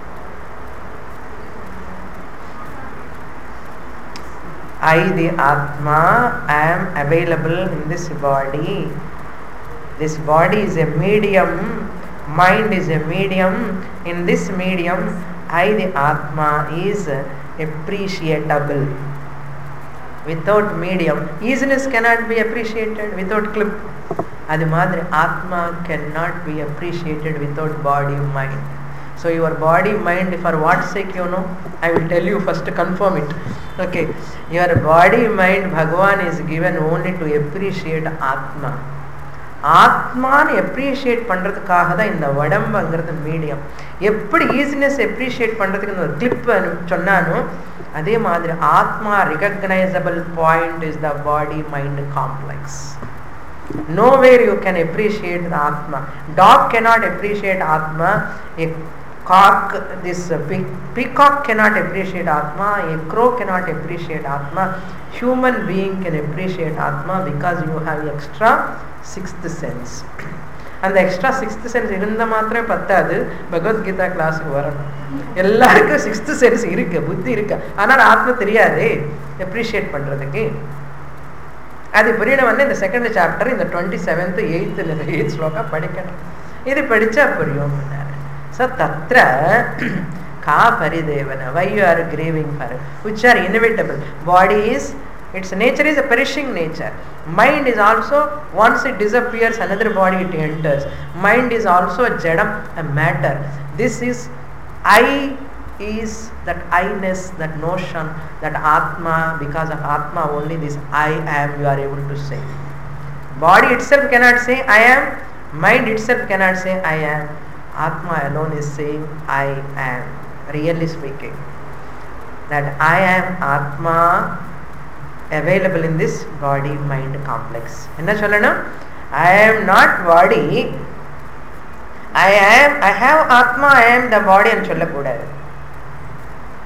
I, the Atma, am available in this body. This body is a medium, mind is a medium. In this medium, I, the Atma, is appreciable. Without medium, easiness cannot be appreciated without clip. Adi madri Atma cannot be appreciated without body, mind. So your body, mind, for what sake you know? I will tell you first to confirm it. Okay, your body, mind, Bhagavan is given only to appreciate Atma. Atman appreciate பண்றதுக்காக தான் இந்த உடம்புங்கிறது மீடியம். எப்படி easiness appreciate பண்றதுக்கு ஒரு clip சொன்னானோ அதே மாதிரி ஆத்மா recognizable point is the body mind complex. Nowhere you can appreciate the Atma. Dog cannot appreciate Atma. A cock, this peacock cannot appreciate Atma. A crow cannot appreciate Atma. Human being can appreciate Atma because you have extra sixth sense. And the extra sixth sense irundha mathram pattadu Bhagavad Gita class ku varanum. Ellarukku sixth sense irukku, buddhi irukku, ana Atma theriyadhe appreciate pandradhukku. Adi puriyana vandu in the second chapter in the twenty-seventh eighth and eighth sloka padikkanum. Idu padicha puriyum. So tatra ka paridevana, why you are grieving for, which are inevitable. Body is, its nature is a perishing nature. Mind is also, once it disappears, another body it enters. Mind is also a jadam, a matter. This is I, is that I-ness, that notion, that Atma. Because of Atma only this I am you are able to say. Body itself cannot say I am. Mind itself cannot say I am. Atma alone is saying I am. Really speaking, that I am Atma available in this body mind complex. Enna sollana? I am not body. I am, I have Atma, I am the body and solla kodadu.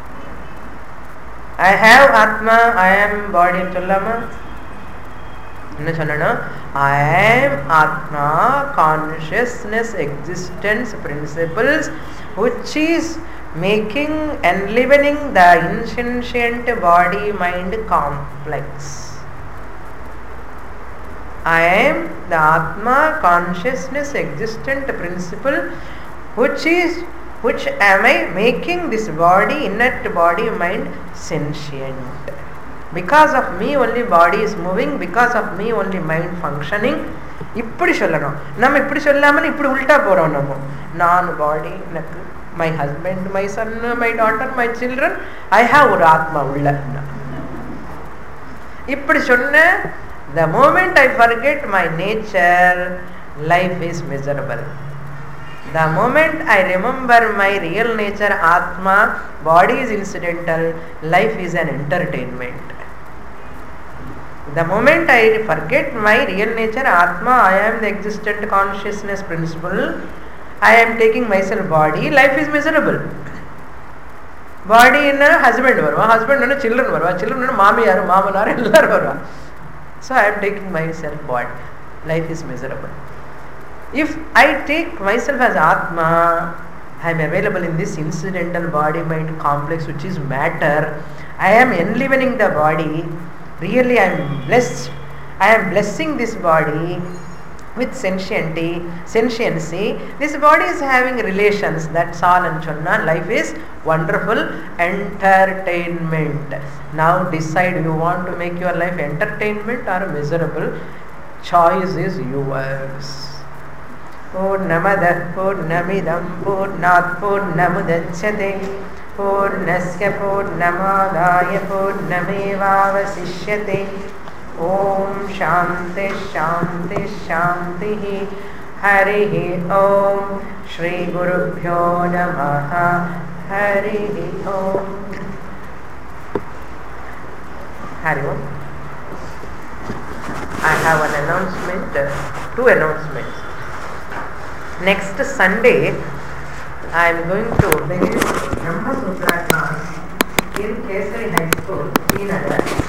I have Atma, I am body and sollama. என்ன சொல்லணும்? I am Atma, consciousness, existence, principles, which is making, enlivening the insentient body-mind complex. I am the Atma, consciousness, existent principle, which is, which am I making this body, inert body, mind sentient. Because of me only body is moving, because of me only mind functioning. இப்படி சொல்லணும். நம்ம இப்படி சொல்லாமல் இப்படி உல்ட்டா போறோம். நம்ம நான் body, எனக்கு my husband, my son, my daughter, my children, I have ஒரு ஆத்மா உள்ள. இப்படி சொன்ன the moment I forget my nature, life is miserable. The moment I remember my real nature, Atma, body is incidental, life is an entertainment. The moment I forget my real nature, Atma, I am the existent consciousness principle, I am taking myself body, life is miserable. Body in a husband varva, husband in a children varva, children in a mamiyaru, mamanaru, ellaru varva. So I am taking myself body, life is miserable. If I take myself as Atma, I am available in this incidental body-mind complex which is matter. I am enlivening the body. Really I am blessed. I am blessing this body with sentiency. Sentiency. This body is having relations. That's all. And Chonna, life is wonderful entertainment. Now decide, you want to make your life entertainment or miserable. Choice is yours. Purnamadah Purnamidam Purnat Purnamudachyate Purnasya Purnamadaya Purnamevavasishyate. Om Shanti Shanti Shanti. Harihi Om. Shri Gurubhyo Namaha. Harihi Om. Hari Om. I have an announcement, uh, two announcements. Next Sunday, I am going to begin Brahma Sutra class in Kesari High School, Srinagar.